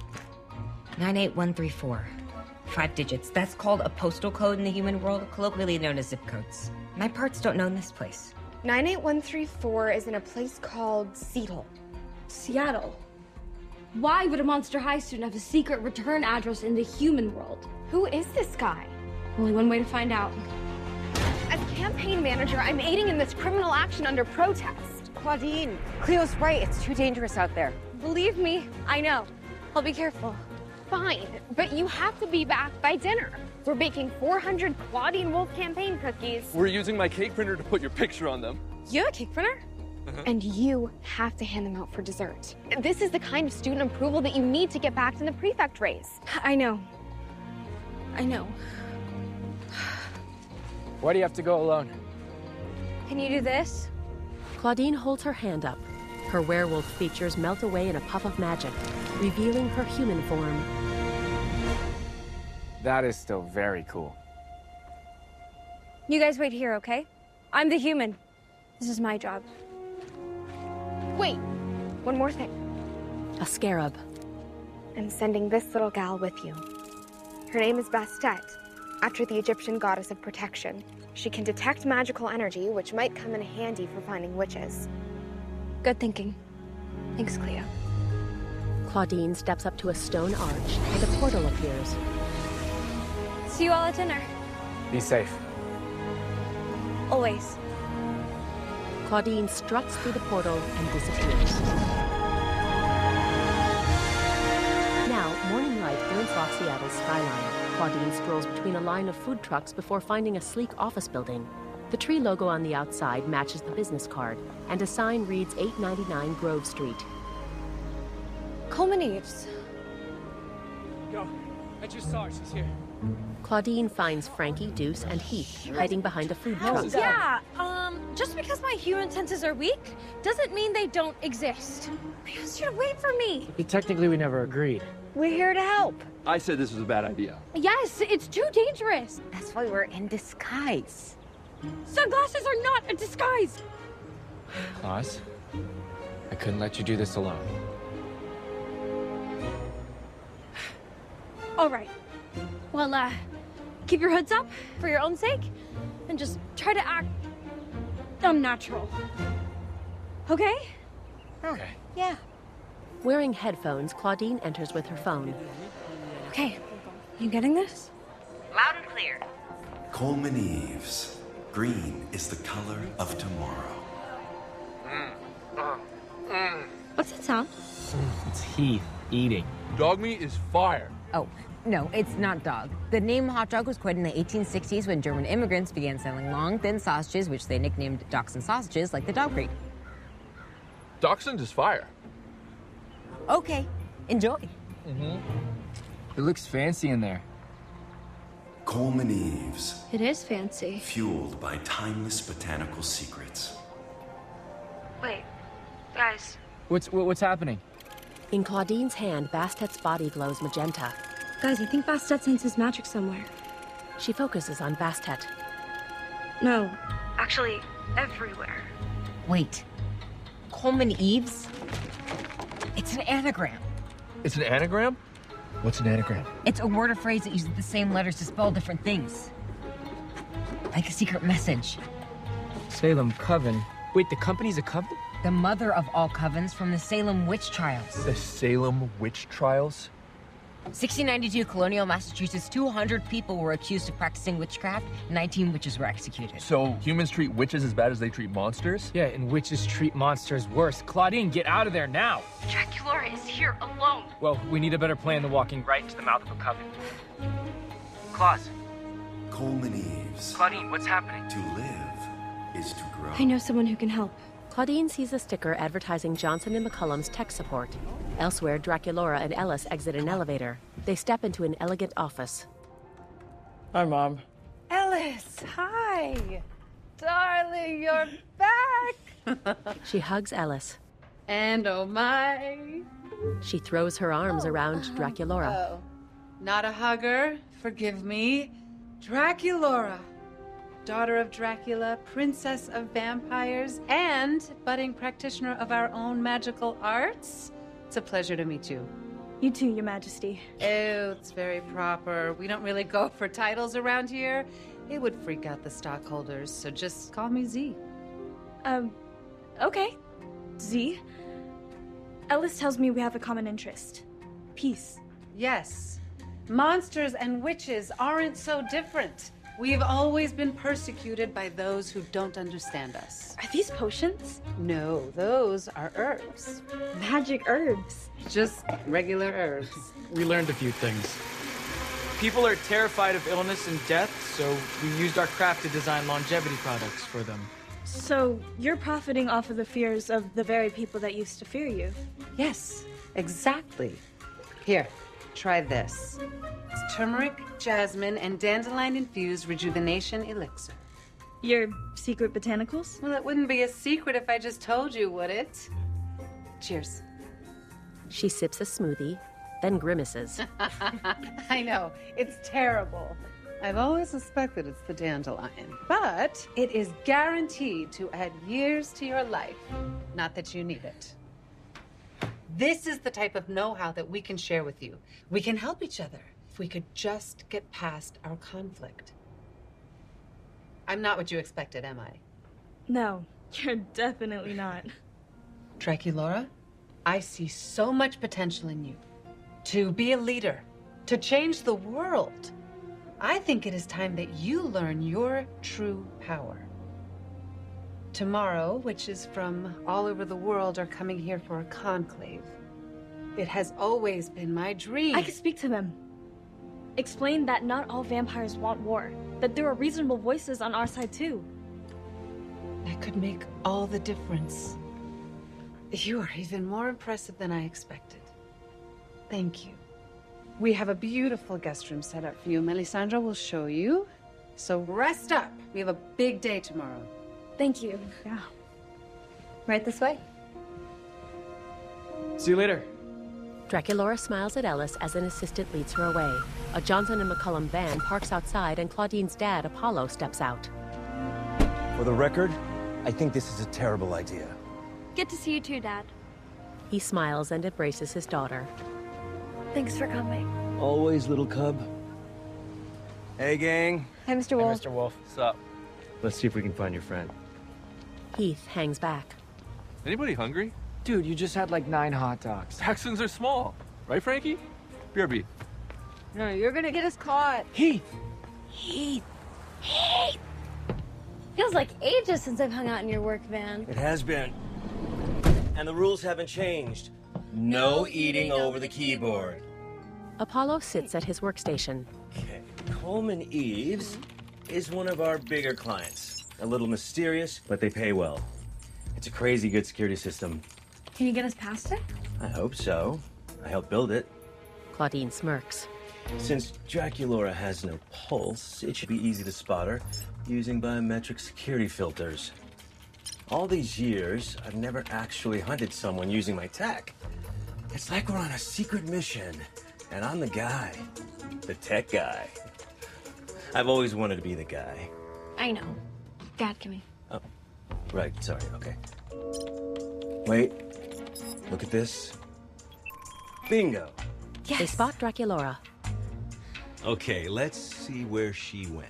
98134. 5 digits. That's called a postal code in the human world, colloquially known as zip codes. My parts don't know this place. 98134 is in a place called Seattle. Seattle. Why would a Monster High student have a secret return address in the human world? Who is this guy? Only one way to find out. As campaign manager, I'm aiding in this criminal action under protest. Claudine, Cleo's right. It's too dangerous out there. Believe me, I know. I'll be careful. Fine, but you have to be back by dinner. We're baking 400 Claudine Wolf campaign cookies. We're using my cake printer to put your picture on them. You have a cake printer? And you have to hand them out for dessert. This is the kind of student approval that you need to get back in the prefect race. I know. Why do you have to go alone? Can you do this? Claudine holds her hand up. Her werewolf features melt away in a puff of magic, revealing her human form. That is still very cool. You guys wait here, okay? I'm the human. This is my job. Wait, one more thing. A scarab. I'm sending this little gal with you. Her name is Bastet, after the Egyptian goddess of protection. She can detect magical energy, which might come in handy for finding witches. Good thinking. Thanks, Cleo. Claudine steps up to a stone arch, and a portal appears. See you all at dinner. Be safe. Always. Claudine struts through the portal and disappears. Now, morning light glints off Seattle's skyline. Claudine strolls between a line of food trucks before finding a sleek office building. The tree logo on the outside matches the business card, and a sign reads 899 Grove Street. Culminates. Yo, I just saw her. She's here. Claudine finds Frankie, Deuce, and Heath hiding behind a food truck. Yeah, just because my human senses are weak doesn't mean they don't exist. I asked you to wait for me. Technically, we never agreed. We're here to help. I said this was a bad idea. Yes, it's too dangerous. That's why we're in disguise. Sunglasses are not a disguise. Oz, I couldn't let you do this alone. All right. Well, keep your hoods up for your own sake, and just try to act unnatural. Okay? Okay. Yeah. Wearing headphones, Claudine enters with her phone. Okay, you getting this? Loud and clear. Coleman Eves. Green is the color of tomorrow. What's that sound? It's Heath eating. Dog meat is fire. Oh, no, it's not dog. The name hot dog was coined in the 1860s when German immigrants began selling long, thin sausages, which they nicknamed Dachshund sausages, like the dog breed. Dachshund is fire. Okay, enjoy. It looks fancy in there. Coleman Eves. It is fancy. Fueled by timeless botanical secrets. Wait, guys. What's happening? In Claudine's hand, Bastet's body glows magenta. Guys, I think Bastet senses magic somewhere. She focuses on Bastet. No, actually, everywhere. Wait, Coleman Eves? It's an anagram. It's an anagram? What's an anagram? It's a word or phrase that uses the same letters to spell different things. Like a secret message. Salem Coven. Wait, the company's a coven? The mother of all covens from the Salem witch trials. The Salem witch trials? 1692, colonial Massachusetts, 200 people were accused of practicing witchcraft, 19 witches were executed. So humans treat witches as bad as they treat monsters? Yeah, and witches treat monsters worse. Claudine, get out of there now! Draculaura is here alone. Well, we need a better plan than walking right into the mouth of a coven. Claus. Coleman Eves. Claudine, what's happening? To live is to grow. I know someone who can help. Claudine sees a sticker advertising Johnson & McCullum's tech support. Elsewhere, Draculaura and Ellis exit an elevator. They step into an elegant office. Hi, Mom. Ellis, hi. Darling, you're back. She hugs Ellis. And oh my. She throws her arms around Draculaura. Oh, not a hugger. Forgive me. Draculaura. Daughter of Dracula, princess of vampires, and budding practitioner of our own magical arts. It's a pleasure to meet you. You too, Your Majesty. Oh, it's very proper. We don't really go for titles around here. It would freak out the stockholders, so just call me Z. Okay. Z. Ellis tells me we have a common interest. Peace. Yes. Monsters and witches aren't so different. We've always been persecuted by those who don't understand us. Are these potions? No, those are herbs. Magic herbs. Just regular herbs. We learned a few things. People are terrified of illness and death, so we used our craft to design longevity products for them. So you're profiting off of the fears of the very people that used to fear you? Yes, exactly. Here, try this. It's turmeric, jasmine, and dandelion-infused rejuvenation elixir. Your secret botanicals? Well, it wouldn't be a secret if I just told you, would it? Cheers. She sips a smoothie, then grimaces. I know, it's terrible. I've always suspected it's the dandelion, but it is guaranteed to add years to your life. Not that you need it. This is the type of know-how that we can share with you. We can help each other if we could just get past our conflict. I'm not what you expected, am I? No, you're definitely not. Draculaura, I see so much potential in you. To be a leader, to change the world. I think it is time that you learn your true power. Tomorrow, witches from all over the world are coming here for a conclave. It has always been my dream. I could speak to them. Explain that not all vampires want war, that there are reasonable voices on our side too. That could make all the difference. You are even more impressive than I expected. Thank you. We have a beautiful guest room set up for you. Melisandre will show you. So rest up. We have a big day tomorrow. Thank you. Yeah. Right this way. See you later. Draculaura smiles at Ellis as an assistant leads her away. A Johnson & McCullum van parks outside and Claudine's dad, Apollo, steps out. For the record, I think this is a terrible idea. Good to see you too, Dad. He smiles and embraces his daughter. Thanks for coming. Always, little cub. Hey, gang. Hi, Mr. Wolf. Mr. Wolf. What's up? Let's see if we can find your friend. Heath hangs back. Anybody hungry? Dude, you just had like 9 hot dogs. Texans are small. Right, Frankie? BRB. No, you're gonna get us caught. Heath! Heath! Heath! Feels like ages since I've hung out in your work van. It has been. And the rules haven't changed. No eating over the keyboard. Apollo sits at his workstation. Okay, Coleman Eves is one of our bigger clients. A little mysterious, but they pay well. It's a crazy good security system. Can you get us past it? I hope so. I helped build it. Claudine smirks. Since Draculaura has no pulse, it should be easy to spot her using biometric security filters. All these years, I've never actually hunted someone using my tech. It's like we're on a secret mission, and I'm the guy. The tech guy. I've always wanted to be the guy. I know. Dad, come here. Oh, right, sorry, okay. Wait, look at this. Bingo. Yes. They spot Draculaura. Okay, let's see where she went.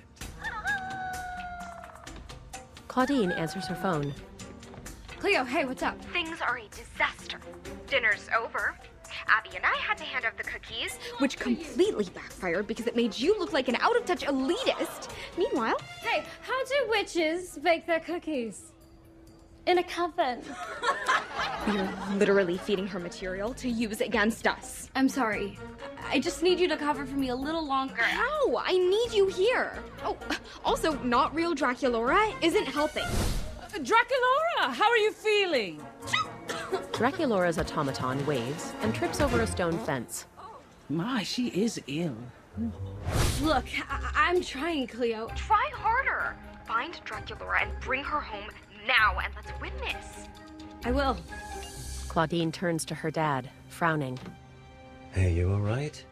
Claudine answers her phone. Cleo, hey, what's up? Things are a disaster. Dinner's over. Abby and I had to hand out the cookies, which completely backfired because it made you look like an out-of-touch elitist. Meanwhile... Hey, how do witches bake their cookies? In a coven. You're literally feeding her material to use against us. I'm sorry. I just need you to cover for me a little longer. Ow! I need you here. Oh, also, not real Draculaura isn't helping. Draculaura, how are you feeling? Draculaura's automaton waves and trips over a stone fence. My, she is ill. Look, I'm trying, Cleo. Try harder. Find Draculaura and bring her home now, and let's win this. I will. Claudine turns to her dad, frowning. Hey, you all right?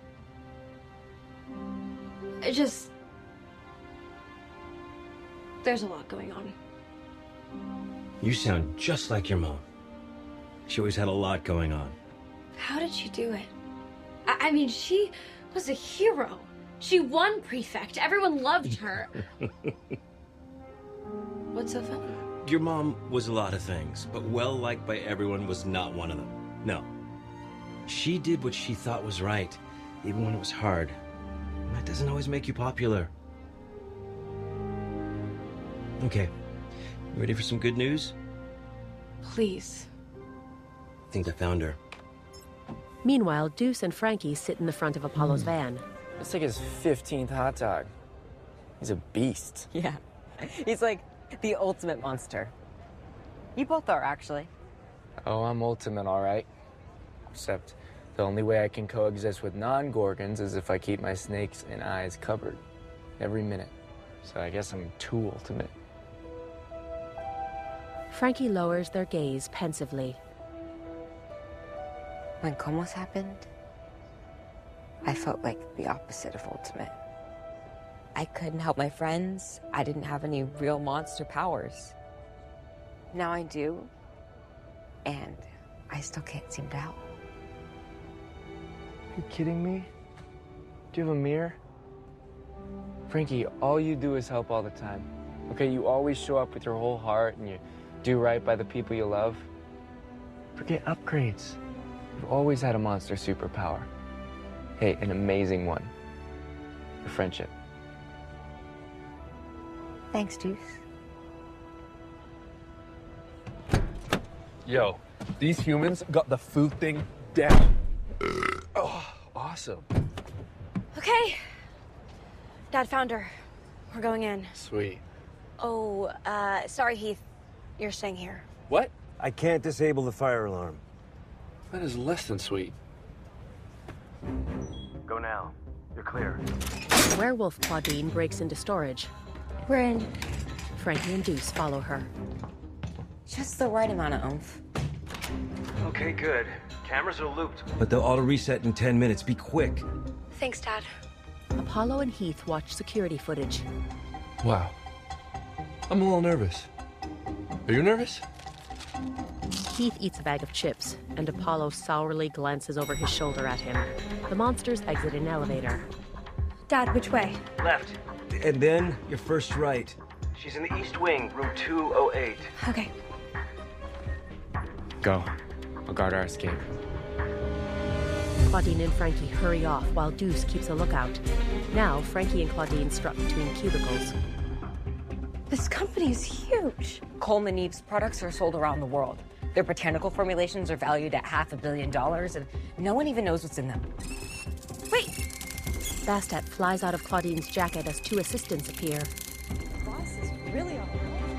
There's a lot going on. You sound just like your mom. She always had a lot going on. How did she do it? I mean, she was a hero. She won Prefect. Everyone loved her. What's so funny? Your mom was a lot of things, but well-liked by everyone was not one of them. No. She did what she thought was right, even when it was hard. That doesn't always make you popular. Okay. You ready for some good news? Please. I think I found her. Meanwhile, Deuce and Frankie sit in the front of Apollo's van. It's like his 15th hot dog. He's a beast. Yeah. He's like the ultimate monster. You both are, actually. Oh, I'm ultimate, all right. Except the only way I can coexist with non-Gorgons is if I keep my snakes and eyes covered every minute. So I guess I'm too ultimate. Frankie lowers their gaze pensively. When Comos happened, I felt like the opposite of ultimate. I couldn't help my friends. I didn't have any real monster powers. Now I do, and I still can't seem to help. Are you kidding me? Do you have a mirror? Frankie, all you do is help all the time. Okay, you always show up with your whole heart and you do right by the people you love. Forget upgrades. You've always had a monster superpower. Hey, an amazing one. Your friendship. Thanks, Deuce. Yo, these humans got the food thing down. Oh, awesome. Okay. Dad found her. We're going in. Sweet. Oh, sorry, Heath. You're staying here. What? I can't disable the fire alarm. That is less than sweet. Go now. You're clear. Werewolf Claudine breaks into storage. We're in. Frankie and Deuce follow her. Just the right amount of oomph. Okay, good. Cameras are looped. But they'll auto-reset in 10 minutes. Be quick. Thanks, Dad. Apollo and Heath watch security footage. Wow. I'm a little nervous. Are you nervous? Heath eats a bag of chips, and Apollo sourly glances over his shoulder at him. The monsters exit an elevator. Dad, which way? Left. And then your first right. She's in the East Wing, room 208. Okay. Go. I'll guard our escape. Claudine and Frankie hurry off while Deuce keeps a lookout. Now, Frankie and Claudine strut between cubicles. This company is huge. Coleman Eve's products are sold around the world. Their botanical formulations are valued at $500 million, and no one even knows what's in them. Wait! Bastet flies out of Claudine's jacket as two assistants appear. Ross is really on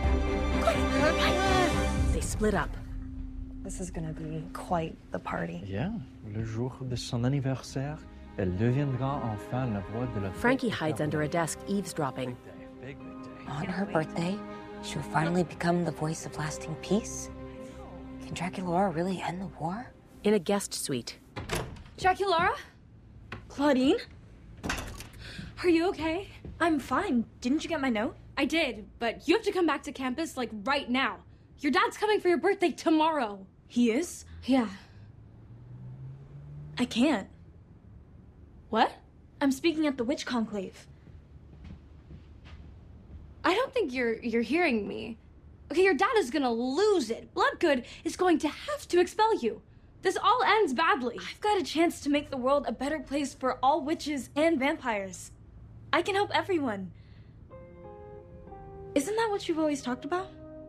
They split up. This is gonna be quite the party. Yeah, le jour de son anniversaire, elle deviendra enfin la voix de la fête. Frankie hides under a desk, eavesdropping. On her birthday, she'll finally become the voice of lasting peace? Can Draculaura really end the war? In a guest suite. Draculaura? Claudine? Are you okay? I'm fine. Didn't you get my note? I did, but you have to come back to campus, like, right now. Your dad's coming for your birthday tomorrow. He is? Yeah. I can't. What? I'm speaking at the Witch Conclave. I don't think you're hearing me. Okay, your dad is gonna lose it. Bloodgood is going to have to expel you. This all ends badly. I've got a chance to make the world a better place for all witches and vampires. I can help everyone. Isn't that what you've always talked about?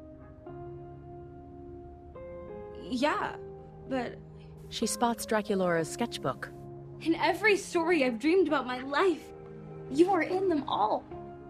Yeah, but... She spots Draculaura's sketchbook. In every story I've dreamed about my life, you are in them all.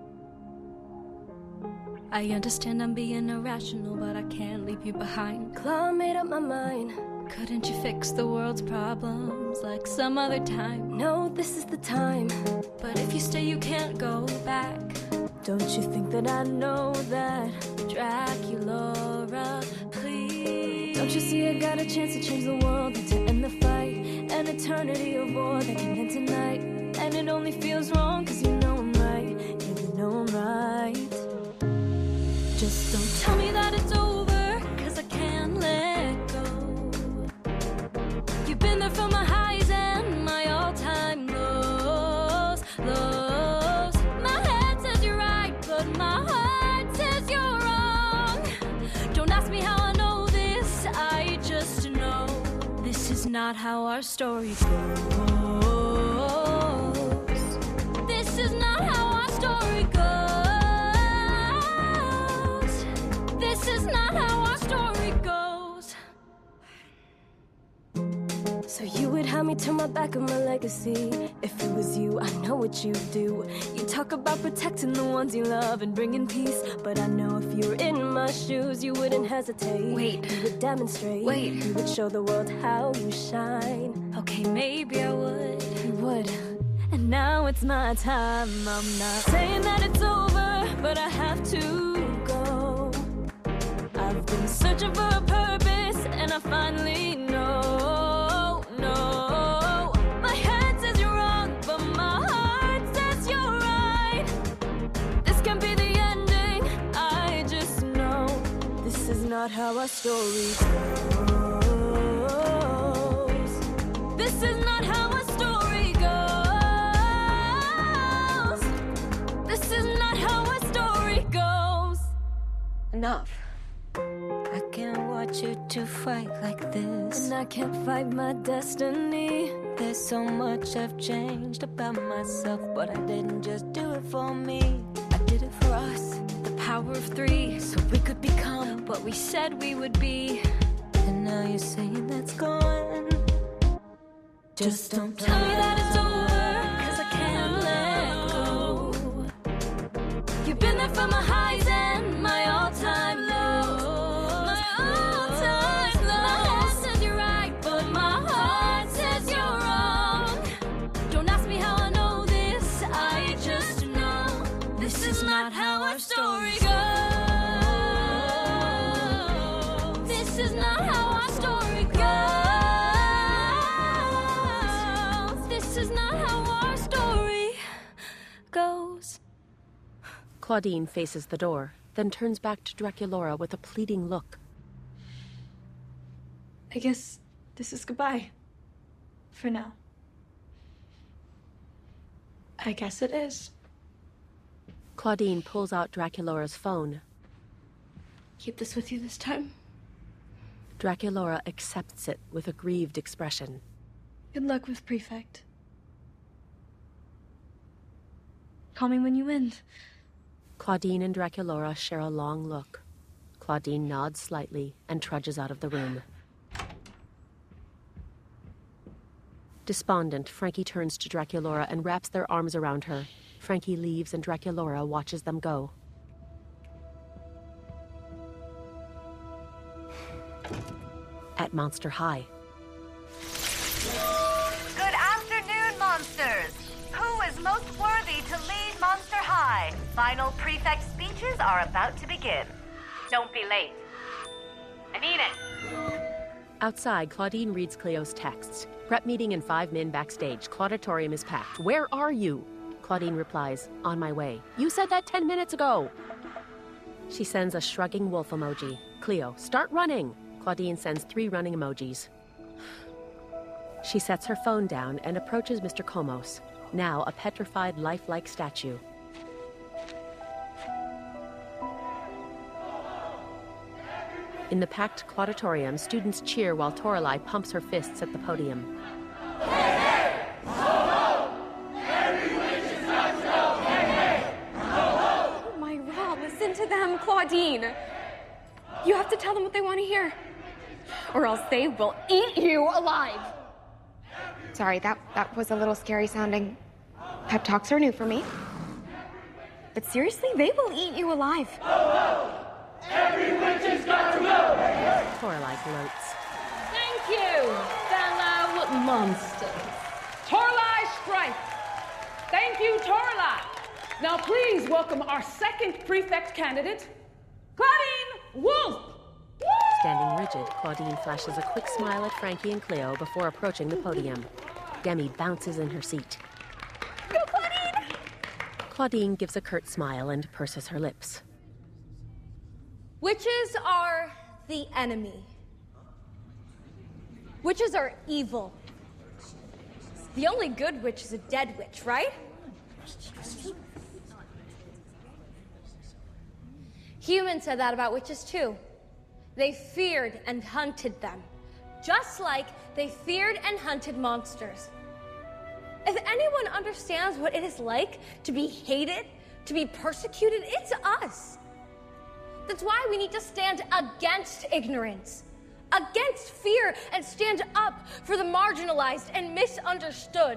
I understand I'm being irrational, but I can't leave you behind. Claw made up my mind. Couldn't you fix the world's problems like some other time? No, this is the time. But if you stay, you can't go back. Don't you think that I know that? Draculaura, please. Don't you see I got a chance to change the world and to end the fight? An eternity of war that can end tonight. And it only feels wrong cause you know I'm right. Yeah, you know I'm right. Just don't tell me that it's over, cause I can't let go. You've been there for my highs and my all-time lows, lows. My head says you're right, but my heart says you're wrong. Don't ask me how I know this, I just know this is not how our story goes. This is not how our story goes. This is not how our story goes. So you would have me turn my back on my legacy. If it was you, I know what you'd do. You talk about protecting the ones you love and bringing peace. But I know if you were in my shoes, you wouldn't hesitate. Wait. You would demonstrate. Wait. You would show the world how you shine. Okay, maybe I would. You would. And now it's my time. I'm not saying that it's over, but I have to go. I've been searching for a purpose, and I finally know, no. My head says you're wrong, but my heart says you're right. This can't be the ending, I just know. This is not how our story goes. This is not how our story goes. This is not how our story goes. Enough. I can't watch you two fight like this. And I can't fight my destiny. There's so much I've changed about myself, but I didn't just do it for me. I did it for us. The power of three, so we could become what we said we would be. And now you're saying that's gone. Just don't tell me that it's over, cause I can't let go. You've been there for my highs and my all-time lows. Not how our story goes. This is not how our story goes. This is not how our story goes. Claudine faces the door, then turns back to Draculaura with a pleading look. I guess this is goodbye. For now. I guess it is. Claudine pulls out Draculaura's phone. Keep this with you this time? Draculaura accepts it with a grieved expression. Good luck with Prefect. Call me when you win. Claudine and Draculaura share a long look. Claudine nods slightly and trudges out of the room. Despondent, Frankie turns to Draculaura and wraps their arms around her. Frankie leaves and Draculaura watches them go. At Monster High. Good afternoon, monsters. Who is most worthy to lead Monster High? Final prefect speeches are about to begin. Don't be late. I mean it. Outside, Claudine reads Cleo's texts. Prep meeting in 5 min backstage. Clauditorium is packed. Where are you? Claudine replies, on my way. You said that 10 minutes ago. She sends a shrugging wolf emoji. Cleo, start running. Claudine sends 3 running emojis. She sets her phone down and approaches Mr. Komos, now a petrified, lifelike statue. In the packed Clauditorium, students cheer while Toralei pumps her fists at the podium. Oh my God, listen to them, Claudine. You have to tell them what they want to hear, or else they will eat you alive. Sorry, that was a little scary sounding. Pep talks are new for me. But seriously, they will eat you alive. Every witch has got to go! Toralei gloats. Thank you, fellow monsters. Toralei strike! Thank you, Toralei. Now please welcome our second prefect candidate, Claudine Wolf! Standing rigid, Claudine flashes a quick smile at Frankie and Cleo before approaching the podium. Demi bounces in her seat. Go, Claudine! Claudine gives a curt smile and purses her lips. Witches are the enemy. Witches are evil. The only good witch is a dead witch, right? Humans said that about witches too. They feared and hunted them, just like they feared and hunted monsters. If anyone understands what it is like to be hated, to be persecuted, it's us. That's why we need to stand against ignorance, against fear, and stand up for the marginalized and misunderstood.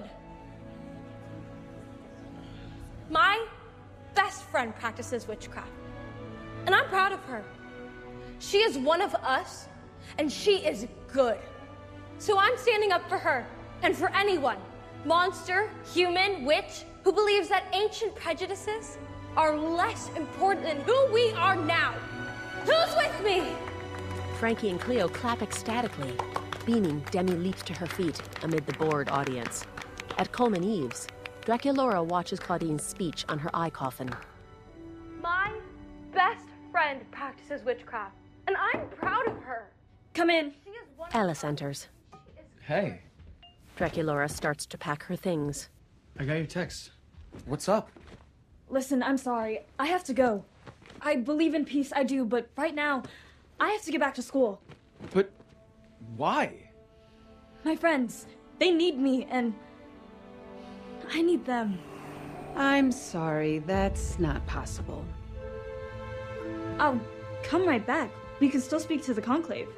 My best friend practices witchcraft, and I'm proud of her. She is one of us, and she is good. So I'm standing up for her, and for anyone, monster, human, witch, who believes that ancient prejudices are less important than who we are now. Who's with me? Frankie and Cleo clap ecstatically. Beaming, Demi leaps to her feet amid the bored audience. At Coleman Eves, Draculaura watches Claudine's speech on her eye coffin. My best friend practices witchcraft, and I'm proud of her. Come in. Ellis enters. Hey. Draculaura starts to pack her things. I got your text. What's up? Listen, I'm sorry. I have to go. I believe in peace, I do, but right now, I have to get back to school. But why? My friends, they need me, and I need them. I'm sorry, that's not possible. I'll come right back. We can still speak to the Conclave.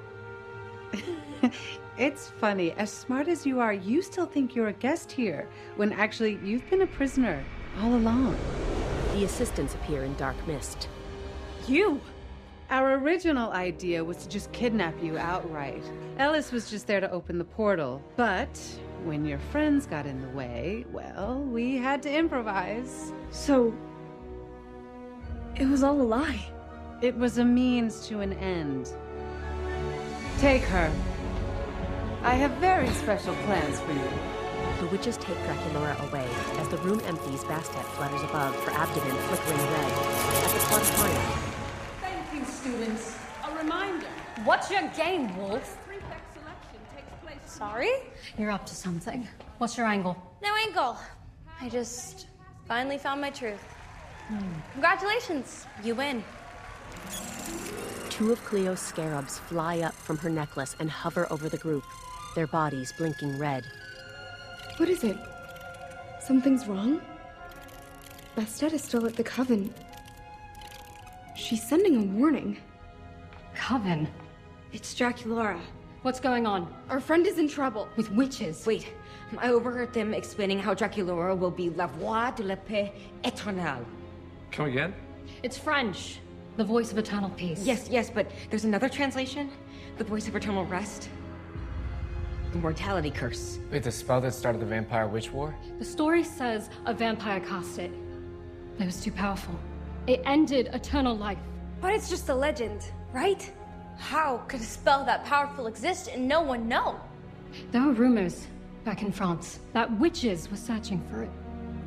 It's funny, as smart as you are, you still think you're a guest here, when actually you've been a prisoner all along. The assistants appear in dark mist. You? Our original idea was to just kidnap you outright. Ellis was just there to open the portal, but when your friends got in the way, well, we had to improvise. So, it was all a lie? It was a means to an end. Take her. I have very special plans for you. The witches take Draculaura away. As the room empties, Bastet flutters above, her abdomen flickering red. At the Clauditorium. Thank you, students. A reminder. What's your game, Wolf? Prefect selection takes place. Sorry? You're up to something. What's your angle? No angle. I just finally found my truth. Congratulations. You win. Two of Cleo's scarabs fly up from her necklace and hover over the group, their bodies blinking red. What is it? Something's wrong? Bastet is still at the Coven. She's sending a warning. Coven? It's Draculaura. What's going on? Our friend is in trouble. With witches. Wait, I overheard them explaining how Draculaura will be la voix de la paix éternelle. Come again? It's French. The voice of eternal peace. Yes, but there's another translation. The voice of eternal rest. The mortality curse. Wait, the spell that started the Vampire Witch War? The story says a vampire cast it. It was too powerful. It ended eternal life. But it's just a legend, right? How could a spell that powerful exist and no one know? There were rumors back in France that witches were searching for it.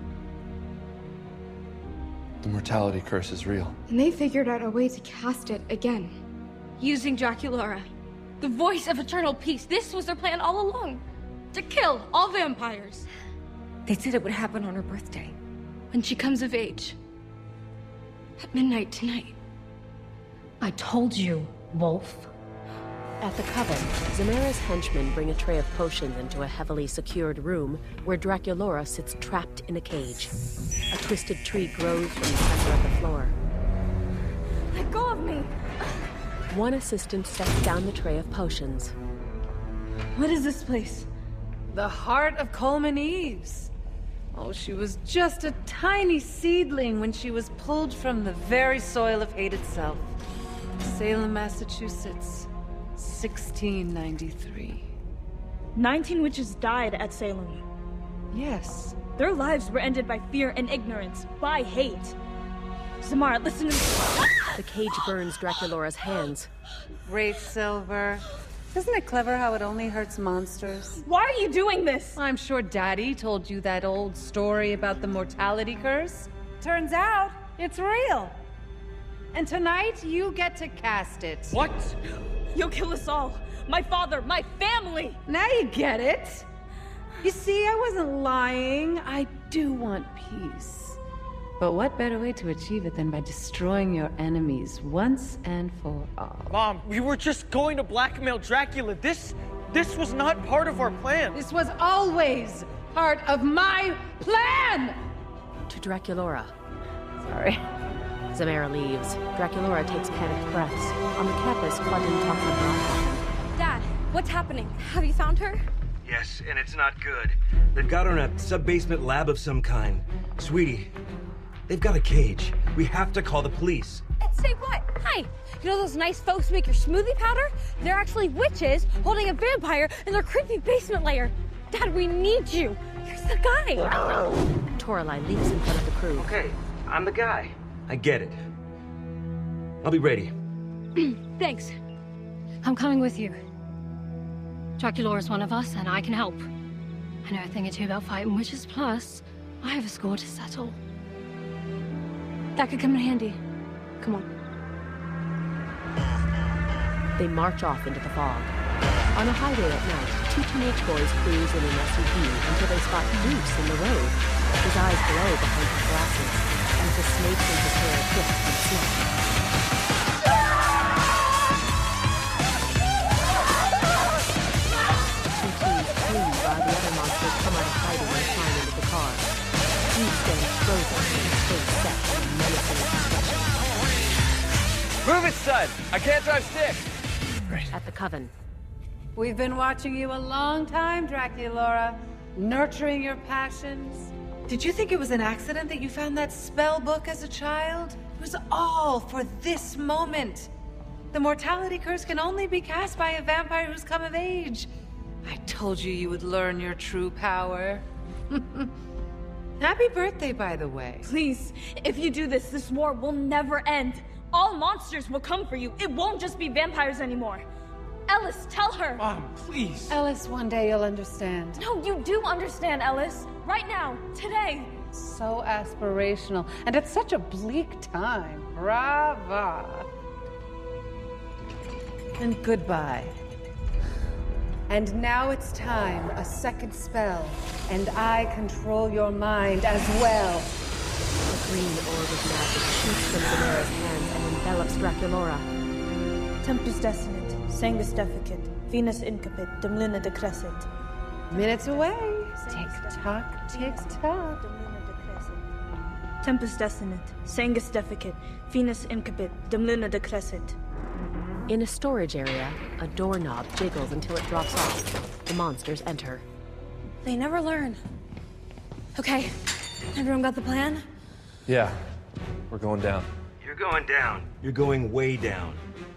The mortality curse is real. And they figured out a way to cast it again. Using Draculaura. The voice of eternal peace. This was their plan all along. To kill all vampires. They said it would happen on her birthday. When she comes of age. At midnight tonight. I told you, Wolf. At the Coven, Zamara's henchmen bring a tray of potions into a heavily secured room where Draculaura sits trapped in a cage. A twisted tree grows from the center of the floor. Let go of me! One assistant sets down the tray of potions. What is this place? The heart of Coleman Eves. Oh, she was just a tiny seedling when she was pulled from the very soil of hate itself. Salem, Massachusetts, 1693. 19 witches died at Salem. Yes. Their lives were ended by fear and ignorance, by hate. Zamara, listen to me. The cage burns Draculaura's hands. Wraith Silver. Isn't it clever how it only hurts monsters? Why are you doing this? I'm sure Daddy told you that old story about the mortality curse. Turns out, it's real. And tonight, you get to cast it. What? You'll kill us all. My father, my family. Now you get it. You see, I wasn't lying. I do want peace. But what better way to achieve it than by destroying your enemies once and for all? Mom, we were just going to blackmail Dracula. This was not part of our plan. This was always part of my plan! To Draculaura. Sorry. Zamara leaves. Draculaura takes panicked breaths. On the campus, Claudine talks with her. Dad, what's happening? Have you found her? Yes, and it's not good. They've got her in a sub-basement lab of some kind. Sweetie, they've got a cage. We have to call the police. Say what? Hi! You know those nice folks who make your smoothie powder? They're actually witches holding a vampire in their creepy basement lair. Dad, we need you. You're the guy. Toralei leaps in front of the crew. Okay, I'm the guy. I get it. I'll be ready. Thanks. I'm coming with you. Draculaura's one of us, and I can help. I know a thing or two about fighting witches, plus I have a score to settle. That could come in handy. Come on. They march off into the fog. On a highway at night, two teenage boys cruise in an SUV until they spot Goose in the road. His eyes glow behind his glasses, as the snakes in his hair twist and snap. Two teens scream while the other monsters come out of hiding and climb into the car. Goose stands frozen, his face set in a menacing expression. Move it, son! I can't drive stick! At the Coven. We've been watching you a long time, Draculaura. Nurturing your passions. Did you think it was an accident that you found that spell book as a child? It was all for this moment. The mortality curse can only be cast by a vampire who's come of age. I told you you would learn your true power. Happy birthday, by the way. Please, if you do this, this war will never end. All monsters will come for you. It won't just be vampires anymore. Ellis, tell her. Mom, please. Ellis, one day you'll understand. No, you do understand, Ellis. Right now, today. So aspirational, and at such a bleak time. Brava. And goodbye. And now it's time, a second spell, and I control your mind as well. The green orb of magic shoots from Zamera's hands and envelops Draculaura. Tempus Descendant, Sangus Defecate, Venus Incipit, Dumlina Decrescit. Minutes away. Tick-tock, tick-tock. Tempus Descendant, Sangus Defecate, Venus Incipit, Dumlina Decrescit. In a storage area, a doorknob jiggles until it drops off. The monsters enter. They never learn. Okay, everyone got the plan? Yeah, we're going down. You're going down. You're going way down.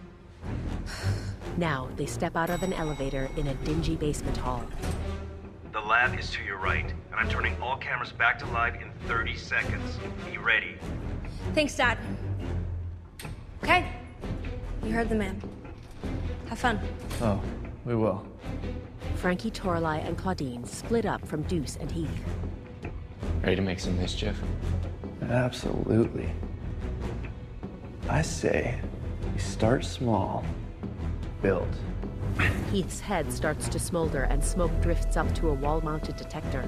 Now, they step out of an elevator in a dingy basement hall. The lab is to your right, and I'm turning all cameras back to live in 30 seconds. Be ready. Thanks, Dad. Okay, you heard the man. Have fun. Oh, we will. Frankie, Toralei, and Claudine split up from Deuce and Heath. Ready to make some mischief? Absolutely. I say, we start small, build. Heath's head starts to smolder and smoke drifts up to a wall-mounted detector.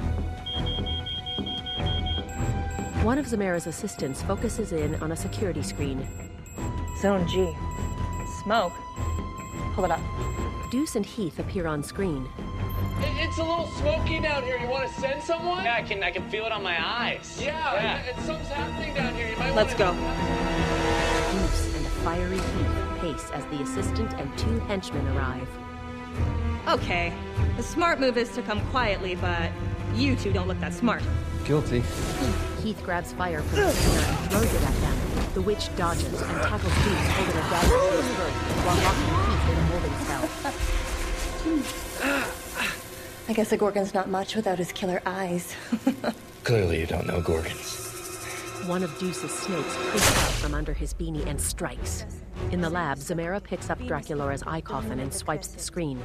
One of Zamera's assistants focuses in on a security screen. Zone G. Smoke. Pull it up. Deuce and Heath appear on screen. It's a little smoky down here. You want to send someone? Yeah, I can feel it on my eyes. Yeah. And something's happening down here. You might Let's go. Deuce and a fiery Heath pace as the assistant and 2 henchmen arrive. Okay, the smart move is to come quietly, but you two don't look that smart. Guilty. Heath grabs fire from the scanner and throws it at them. The witch dodges and tackles Deuce holding a dagger to his throat while locking Heath in a holding spell. I guess a Gorgon's not much without his killer eyes. Clearly you don't know Gorgons. One of Deuce's snakes creeps out from under his beanie and strikes. In the lab, Zamera picks up Draculaura's eye coffin and swipes the screen.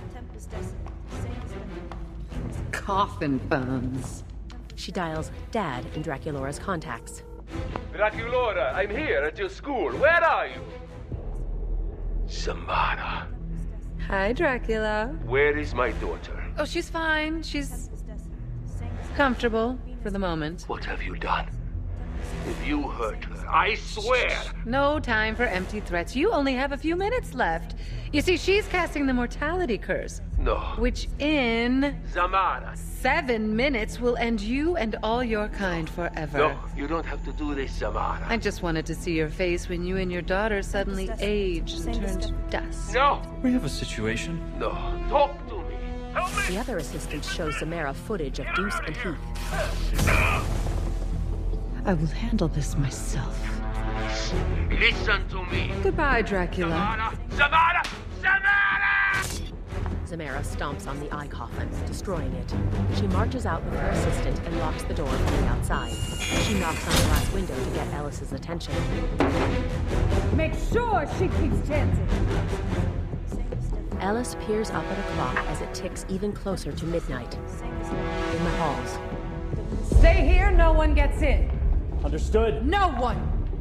Coffin phones. She dials Dad in Draculaura's contacts. Draculaura, I'm here at your school. Where are you? Zamara. Hi, Dracula. Where is my daughter? Oh, she's fine. She's comfortable for the moment. What have you done? If you hurt her, I swear. No time for empty threats. You only have a few minutes left. You see, she's casting the mortality curse. No. Which in... Zamara. 7 minutes will end you and all your kind forever. No, you don't have to do this, Zamara. I just wanted to see your face when you and your daughter suddenly aged and turned to dust. No! We have a situation. No, talk to me. Help me! The other assistant shows Zamera footage of Deuce and Heath. I will handle this myself. Listen to me. Goodbye, Dracula. Zamara! Zamara! Zamera stomps on the eye coffin, destroying it. She marches out with her assistant and locks the door from the outside. She knocks on the glass window to get Ellis's attention. Make sure she keeps chanting. Ellis peers up at a clock as it ticks even closer to midnight. In the halls. Stay here, no one gets in. Understood. No one!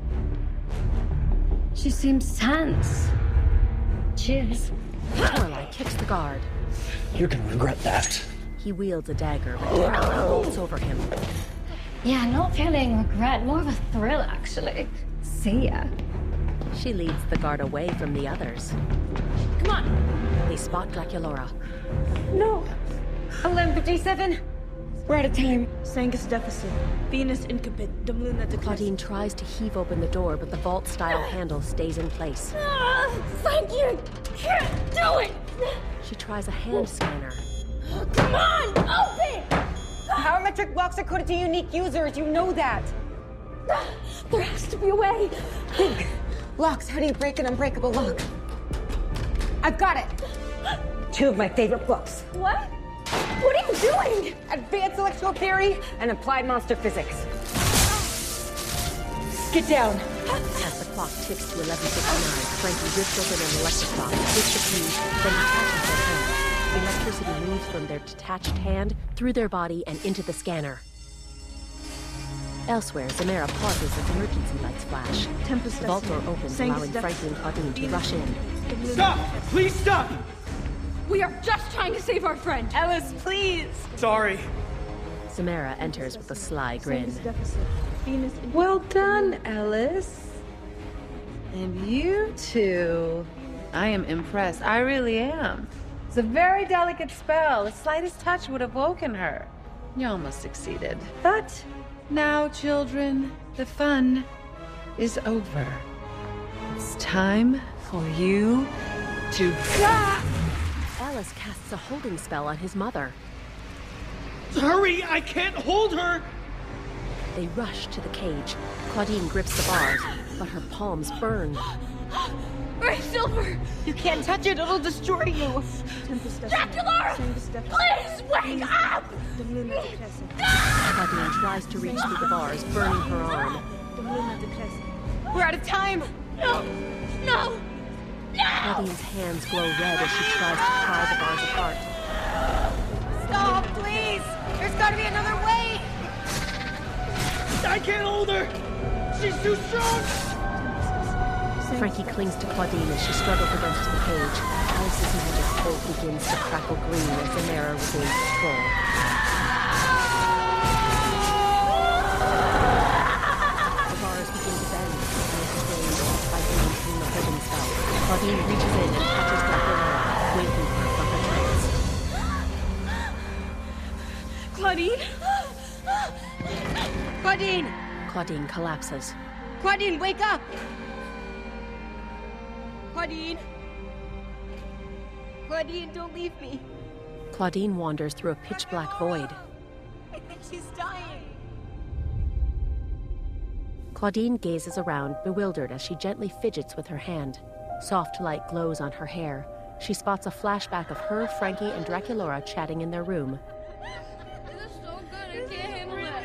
She seems tense. Cheers. Toralei kicks the guard. You're gonna regret that. He wields a dagger, but Toralei bolts over him. Yeah, not feeling regret, more of a thrill, actually. See ya. She leads the guard away from the others. Come on! They spot Draculaura. No! 11:57. We're out of time. Sangus Deficit, Venus Incipit, Dumlina Decrescit. Claudine tries to heave open the door, but the vault-style handle stays in place. Thank you! Can't do it! She tries a hand scanner. Come on! Open! Parametric blocks are coded to unique users. You know that. There has to be a way. Think. Locks. How do you break an unbreakable lock? I've got it. 2 of my favorite books. What? What are you doing? Advanced electrical theory and applied monster physics. Get down. As the clock ticks to 11:59, Frankie rips open an electric box, hits the fuse, then detaches their hand. Electricity moves from their detached hand, through their body, and into the scanner. Elsewhere, Zamera pauses as emergency lights flash. The vault door opens, allowing Frankie and Claudine to rush in. Stop! Please stop! We are just trying to save our friend. Ellis, please! Sorry. Samara enters with a sly grin. Well done, Ellis. And you too. I am impressed. I really am. It's a very delicate spell. The slightest touch would have woken her. You almost succeeded. But now, children, the fun is over. It's time for you to... Alice casts a holding spell on his mother. Hurry! I can't hold her! They rush to the cage. Claudine grips the bars, but her palms burn. Ray Silver! You can't touch it, it'll destroy you. Dracula! Please wake up! Claudine tries to reach through the bars, burning her arm. We're out of time. No! No! No! Claudine's hands glow red as she tries to pry the bars apart. Stop, please! There's gotta be another way! I can't hold her! She's too strong! Frankie clings to Claudine as she struggles against the cage. Alice's magic bolt begins to crackle green as Samara regains control. The bars begin to bend, and strained and fighting between the holding spell. Claudine reaches in and touches Dracula, waking her from her trance. Claudine? Claudine! Claudine collapses. Claudine, wake up! Claudine! Claudine, don't leave me. Claudine wanders through a pitch-black void. I think she's dying. Claudine gazes around, bewildered as she gently fidgets with her hand. Soft light glows on her hair. She spots a flashback of her, Frankie, and Draculaura chatting in their room. This is so good, I can't handle it.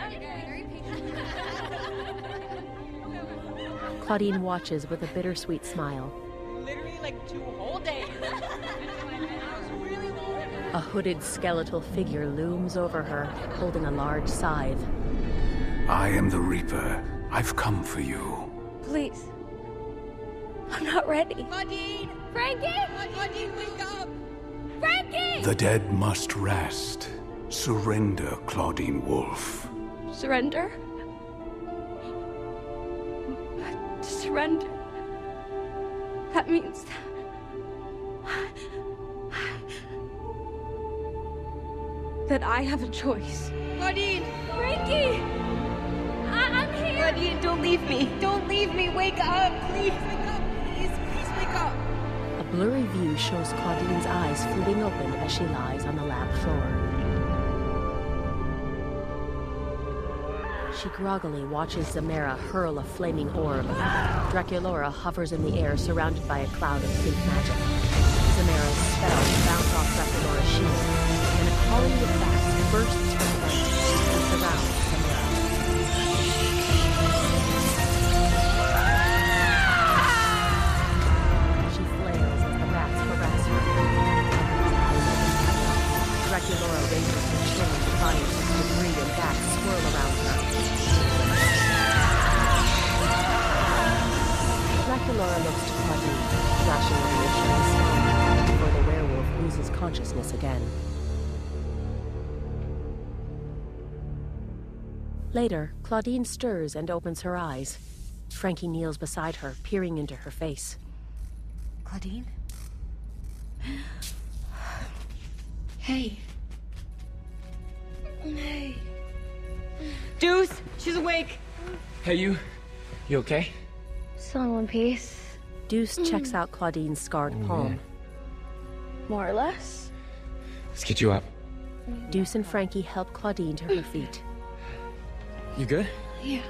Claudine watches with a bittersweet smile. Literally like 2 whole days. A hooded skeletal figure looms over her, holding a large scythe. I am the Reaper. I've come for you. Please. I'm not ready. Claudine! Frankie! Claudine, wake up! Frankie! The dead must rest. Surrender, Claudine Wolf. Surrender? Surrender. That means that I have a choice. Claudine! Frankie! I'm here! Claudine, don't leave me. Don't leave me. Wake up. Please wake up. Please wake up. A blurry view shows Claudine's eyes flipping open as she lies on the lab floor. She groggily watches Samara hurl a flaming orb. Draculaura hovers in the air, surrounded by a cloud of pink magic. Samara's spells bounce off Draculaura's shield, and a colony of bats bursts from the vent and surrounds Samara. She flails as the bats harass her. Draculaura raises her chin in defiance as debris and bats swirl around her. Draculaura looks to Claudine, flashing a reassuring smile before the werewolf loses consciousness again. Later, Claudine stirs and opens her eyes. Frankie kneels beside her, peering into her face. Claudine? Hey. Hey. Deuce, she's awake. Hey, you okay? Still in one piece. Deuce checks out Claudine's scarred palm. More or less. Let's get you up. Deuce and Frankie help Claudine to her feet. You good? Yeah.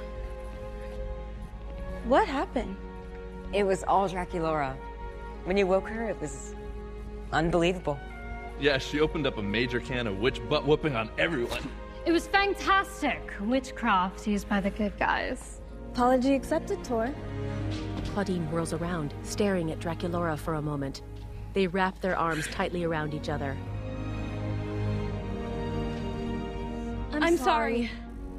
What happened? It was all Draculaura. When you woke her, it was unbelievable. Yeah, she opened up a major can of witch butt whooping on everyone. It was fantastic. Witchcraft used by the good guys. Apology accepted, Tor. Claudine whirls around, staring at Draculaura for a moment. They wrap their arms tightly around each other. I'm sorry.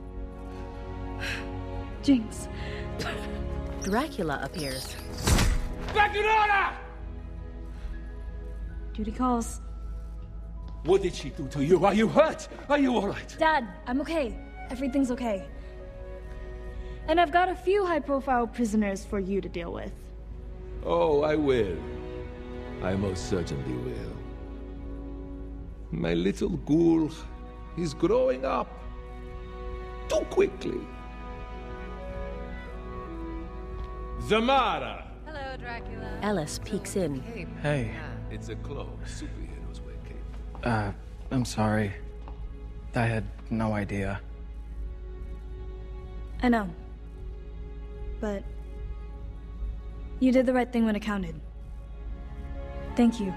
Jinx. Dracula appears. Back in order! Duty calls. What did she do to you? Are you hurt? Are you all right? Dad, I'm okay. Everything's okay. And I've got a few high-profile prisoners for you to deal with. Oh, I will. I most certainly will. My little ghoul is growing up too quickly. Zamara! Hello, Dracula. Ellis peeks in. Hey. It's a clothes superheroes wear cape. I'm sorry. I had no idea. I know. But you did the right thing when it counted. Thank you.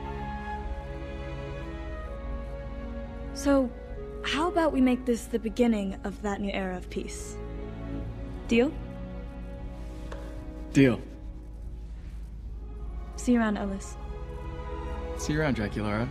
So, how about we make this the beginning of that new era of peace? Deal? Deal. See you around, Ellis. See you around, Draculaura.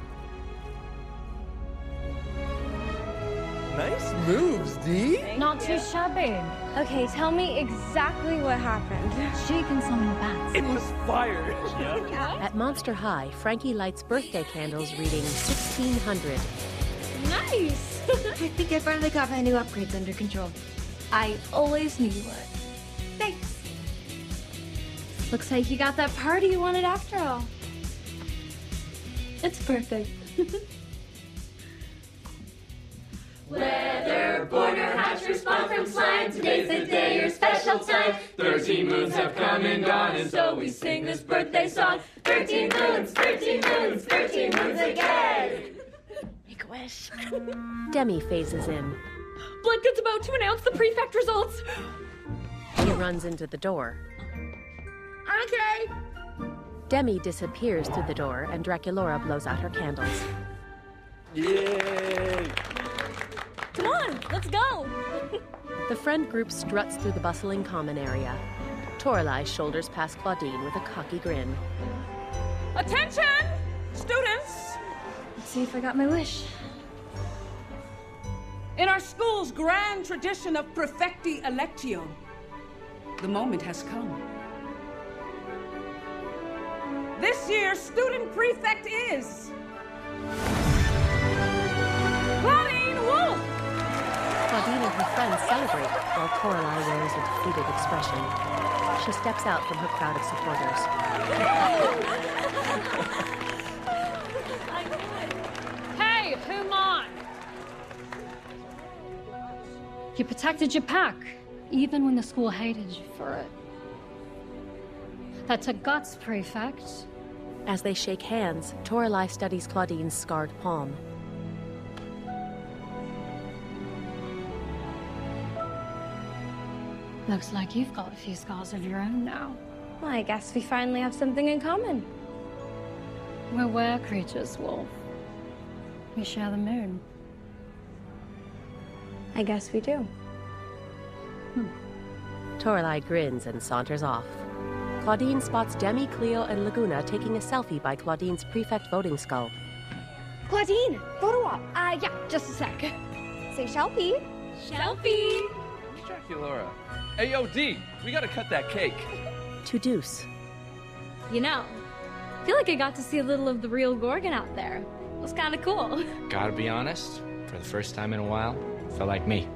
Nice moves, Dee. Not too shabby. Okay, tell me exactly what happened. She can summon bats. It was fire! At Monster High, Frankie lights birthday candles reading 1600. Nice! I think I finally got my new upgrades under control. I always knew you would. Thanks. Looks like you got that party you wanted after all. It's perfect. Weather, border, hatcher, spawn from slime. Today's the day, your special time. 13 moons have come and gone, and so we sing this birthday song. 13 moons, 13 moons, 13 moons again. Make a wish. Demi phases in. Bloodgood's about to announce the prefect results. He runs into the door. Okay. Demi disappears through the door, and Draculaura blows out her candles. Yay! Come on, let's go! The friend group struts through the bustling common area. Toralei shoulders past Claudine with a cocky grin. Attention, students! Let's see if I got my wish. In our school's grand tradition of Prefecti Electio, the moment has come. This year's student prefect is Claudine Wolf! Claudine and her friends celebrate, while Toralei wears a defeated expression. She steps out from her crowd of supporters. Hey, Human! You protected your pack, even when the school hated you for it. That's a guts, Prefect. As they shake hands, Toralei studies Claudine's scarred palm. Looks like you've got a few scars of your own now. Well, I guess we finally have something in common. We're were creatures, Wolf. We share the moon. I guess we do. Toralei grins and saunters off. Claudine spots Demi, Cleo, and Laguna taking a selfie by Claudine's prefect voting skull. Claudine, photo op. Yeah, just a sec. Say Shelby. Shelby! Draculaura. Hey, yo, D, we gotta cut that cake. To Deuce. You know, I feel like I got to see a little of the real Gorgon out there. It was kind of cool. Gotta be honest, for the first time in a while, felt like me.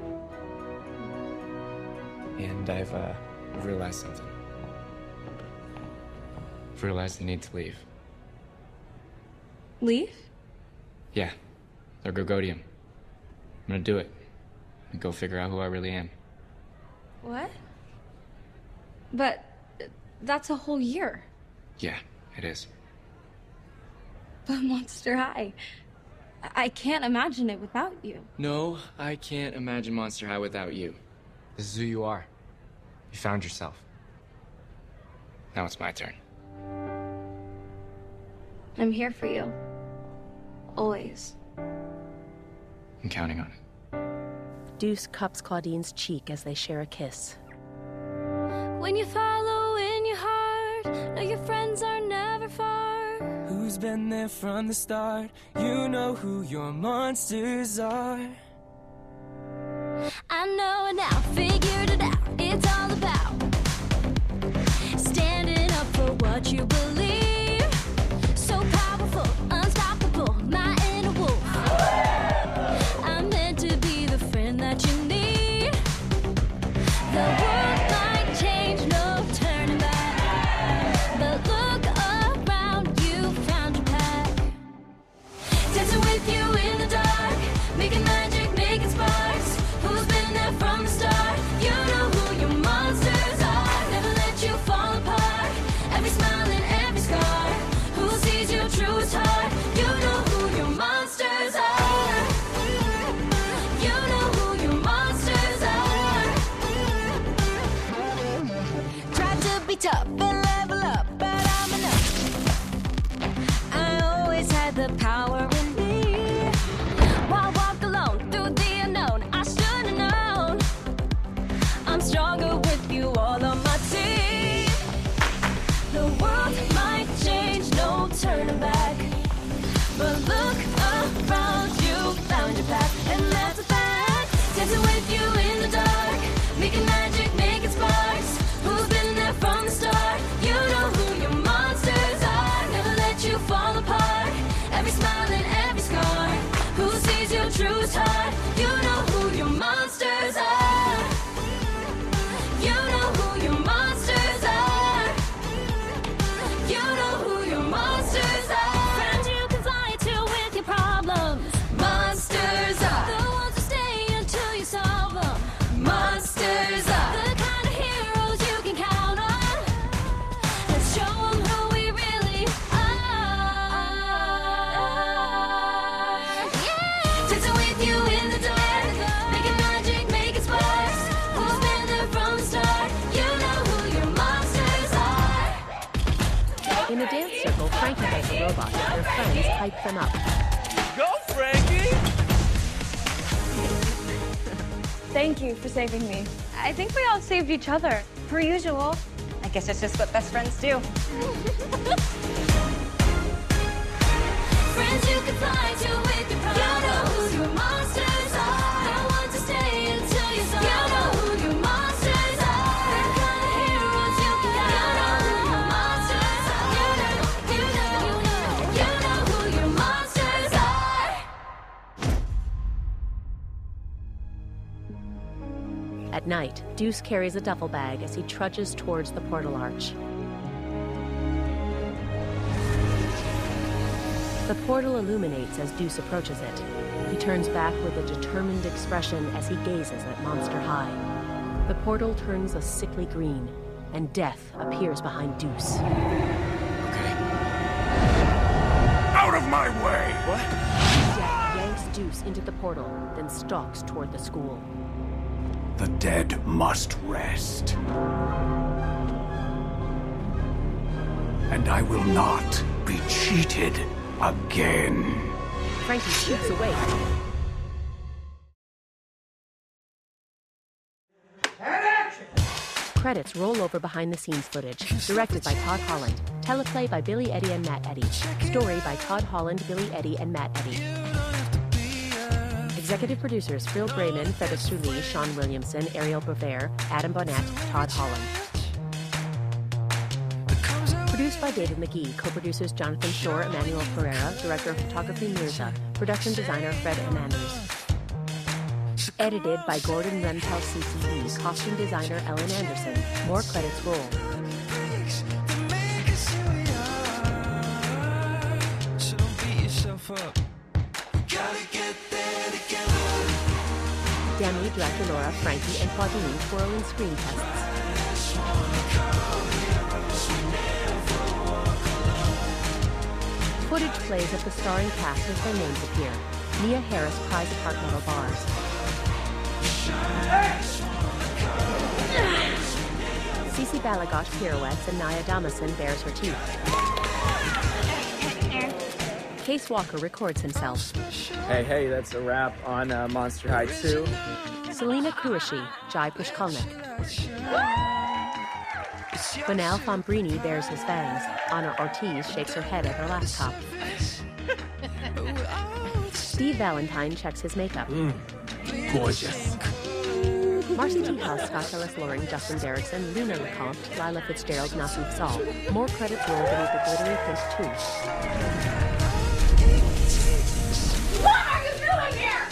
And I've realized something. I've realized I need to leave. Leave? Yeah, the Gorgodium. I'm gonna do it. And go figure out who I really am. What? But that's a whole year. Yeah, it is. But Monster High, I can't imagine it without you. No, I can't imagine Monster High without you. This is who you are. You found yourself. Now it's my turn. I'm here for you. Always. I'm counting on it. Deuce cups Claudine's cheek as they share a kiss. When you follow in your heart, know your friends are never far. Who's been there from the start? You know who your monsters are. I know it now, figured it out. It's all about standing up for what you believe. So powerful, unstoppable, my inner wolf. the power in me. Why walk alone through the unknown? I should have known. I'm stronger with you all on my team. The world might change, no turning back. But look around, you found your path, and that's a fact. Dancing with you in the dark, making magic, making sparks. Who's been there from the start? You know who your monsters are. Never let you fall apart. Every smile and every scar. Who sees your truest heart? You know who your monsters are. You know who your monsters are. You know who your monsters are. Friends you can fly to with your problems. Monsters are the ones who stay until you solve them. Monsters are the kind of heroes you can count on. Let's show them who we really are. Yeah. Dancing with you in the dark, making magic, making sparks. Who's been there from the start? You know who your monsters are. In a dance circle, Frankie has a robot. Their friends hype them up. Go, Frankie! Thank you for saving me. I think we all saved each other, per usual. I guess that's just what best friends do. Friends you can fly to with your problems. You know who your monsters are. Don't want to stay until you solve. You know who your monsters are. The kind of heroes you can count on. You know who your monsters are. You know who your monsters are. At night, Deuce carries a duffel bag as he trudges towards the portal arch. The portal illuminates as Deuce approaches it. He turns back with a determined expression as he gazes at Monster High. The portal turns a sickly green, and death appears behind Deuce. Out of my way! What? Death yanks Deuce into the portal, then stalks toward the school. The dead must rest. And I will not be cheated again. Frankie shoots away. Credits roll over behind-the-scenes footage. Directed by Todd Holland. Teleplay by Billy Eddy and Matt Eddy. Story by Todd Holland, Billy Eddy, and Matt Eddy. Executive producers Phil Brayman, Feather Lee, Sean Williamson, Ariel Bover, Adam Bonnet, Todd Holland. Produced by David McGee, co-producers Jonathan Shore, Emmanuel Pereira, director of photography Mirza, production designer Fred Amanders. Edited by Gordon Rentel CCE, costume designer Ellen Anderson. More credits roll. Demi, Draculaura, Frankie, and Claudine twirl in screen tests. Footage plays at the starring cast as their names appear. Mia Harris pries apart metal bars. Cece Balagosh pirouettes and Naya Damason bares her teeth. Case Walker records himself. Hey, that's a wrap on Monster High 2. Selena Kouachi, Jai Pushkalnik. Bonel Fombrini bares his fangs. Anna Ortiz shakes her head at her laptop. Steve Valentine checks his makeup. Gorgeous. Marcy Tejas, Scott Ellis Loring, Justin Derrickson, Luna LeCompte, Lila Fitzgerald, Nasif Saul. More credits roll beneath the glittery pink tube. What are you doing here?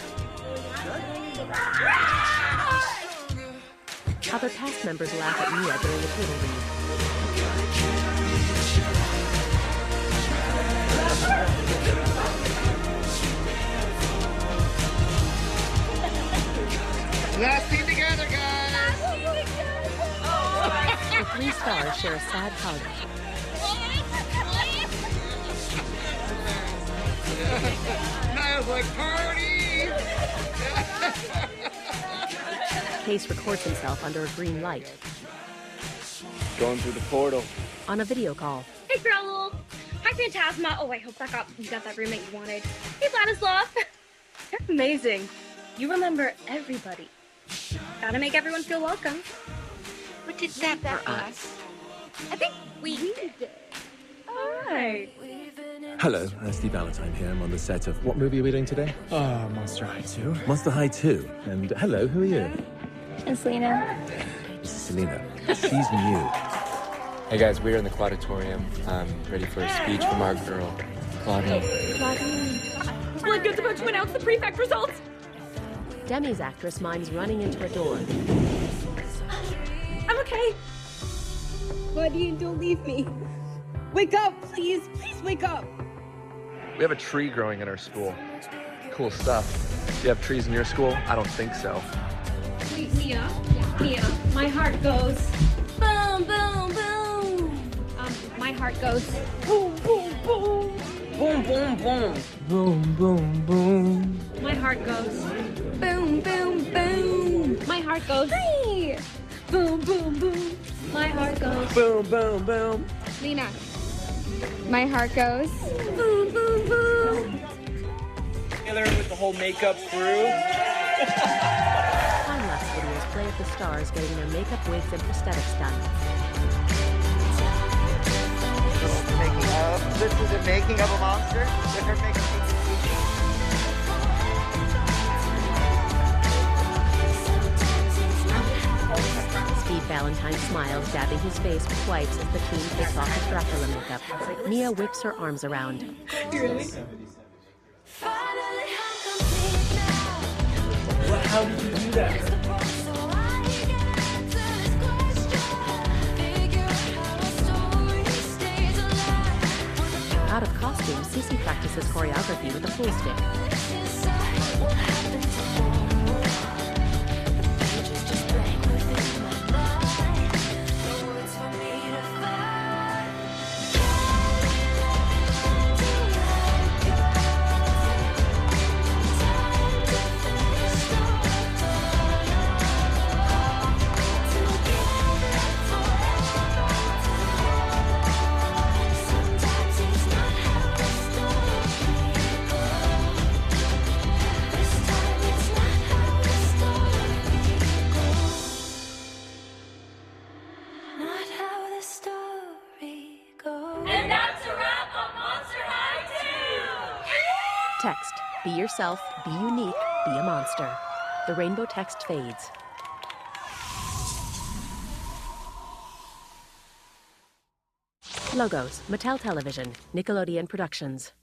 Other cast members laugh at Mia during the table read. Last scene together, guys! The three stars share a sad hug. Niles like party! Case records himself under a green light. Going through the portal. On a video call. Hey, Raoul. How Hi, Phantasma. Oh, I hope you got that roommate you wanted. Hey, Vladislav. You're amazing. You remember everybody. Gotta make everyone feel welcome. What did that for us? I think we did. All right. Hello, Steve Valentine here. I'm on the set of... What movie are we doing today? Monster High 2. Monster High 2. And hello, who are you? And Selena. This is Selena. She's new. Hey guys, we're in the Quadatorium. Ready for a speech from our girl, Claudine. Blood Good's about to announce the prefect results. Demi's actress mimes running into a door. I'm okay. Claudine, don't leave me. Wake up, please. Please wake up. We have a tree growing in our school. Cool stuff. Do you have trees in your school? I don't think so. Wait, Mia, my heart goes boom, boom, boom. My heart goes boom, boom, boom. Boom, boom, boom. Boom, boom, boom. My heart goes Boom, boom, boom. My heart goes hey. Boom, boom, boom. My heart goes boom, boom, boom. Lena, my heart goes boom, boom, boom. Taylor with the whole makeup through. Time-lapse videos play at the stars getting their makeup, wigs, and prosthetics done. This is the making of a monster with her makeup. Steve Valentine smiles, dabbing his face with wipes as the team takes off his Dracula makeup. Mia whips her arms around. Really? How did you do that? Out of costume, Cece practices choreography with a pool stick. Text, be yourself, be unique, be a monster. The rainbow text fades. Logos, Mattel Television, Nickelodeon Productions.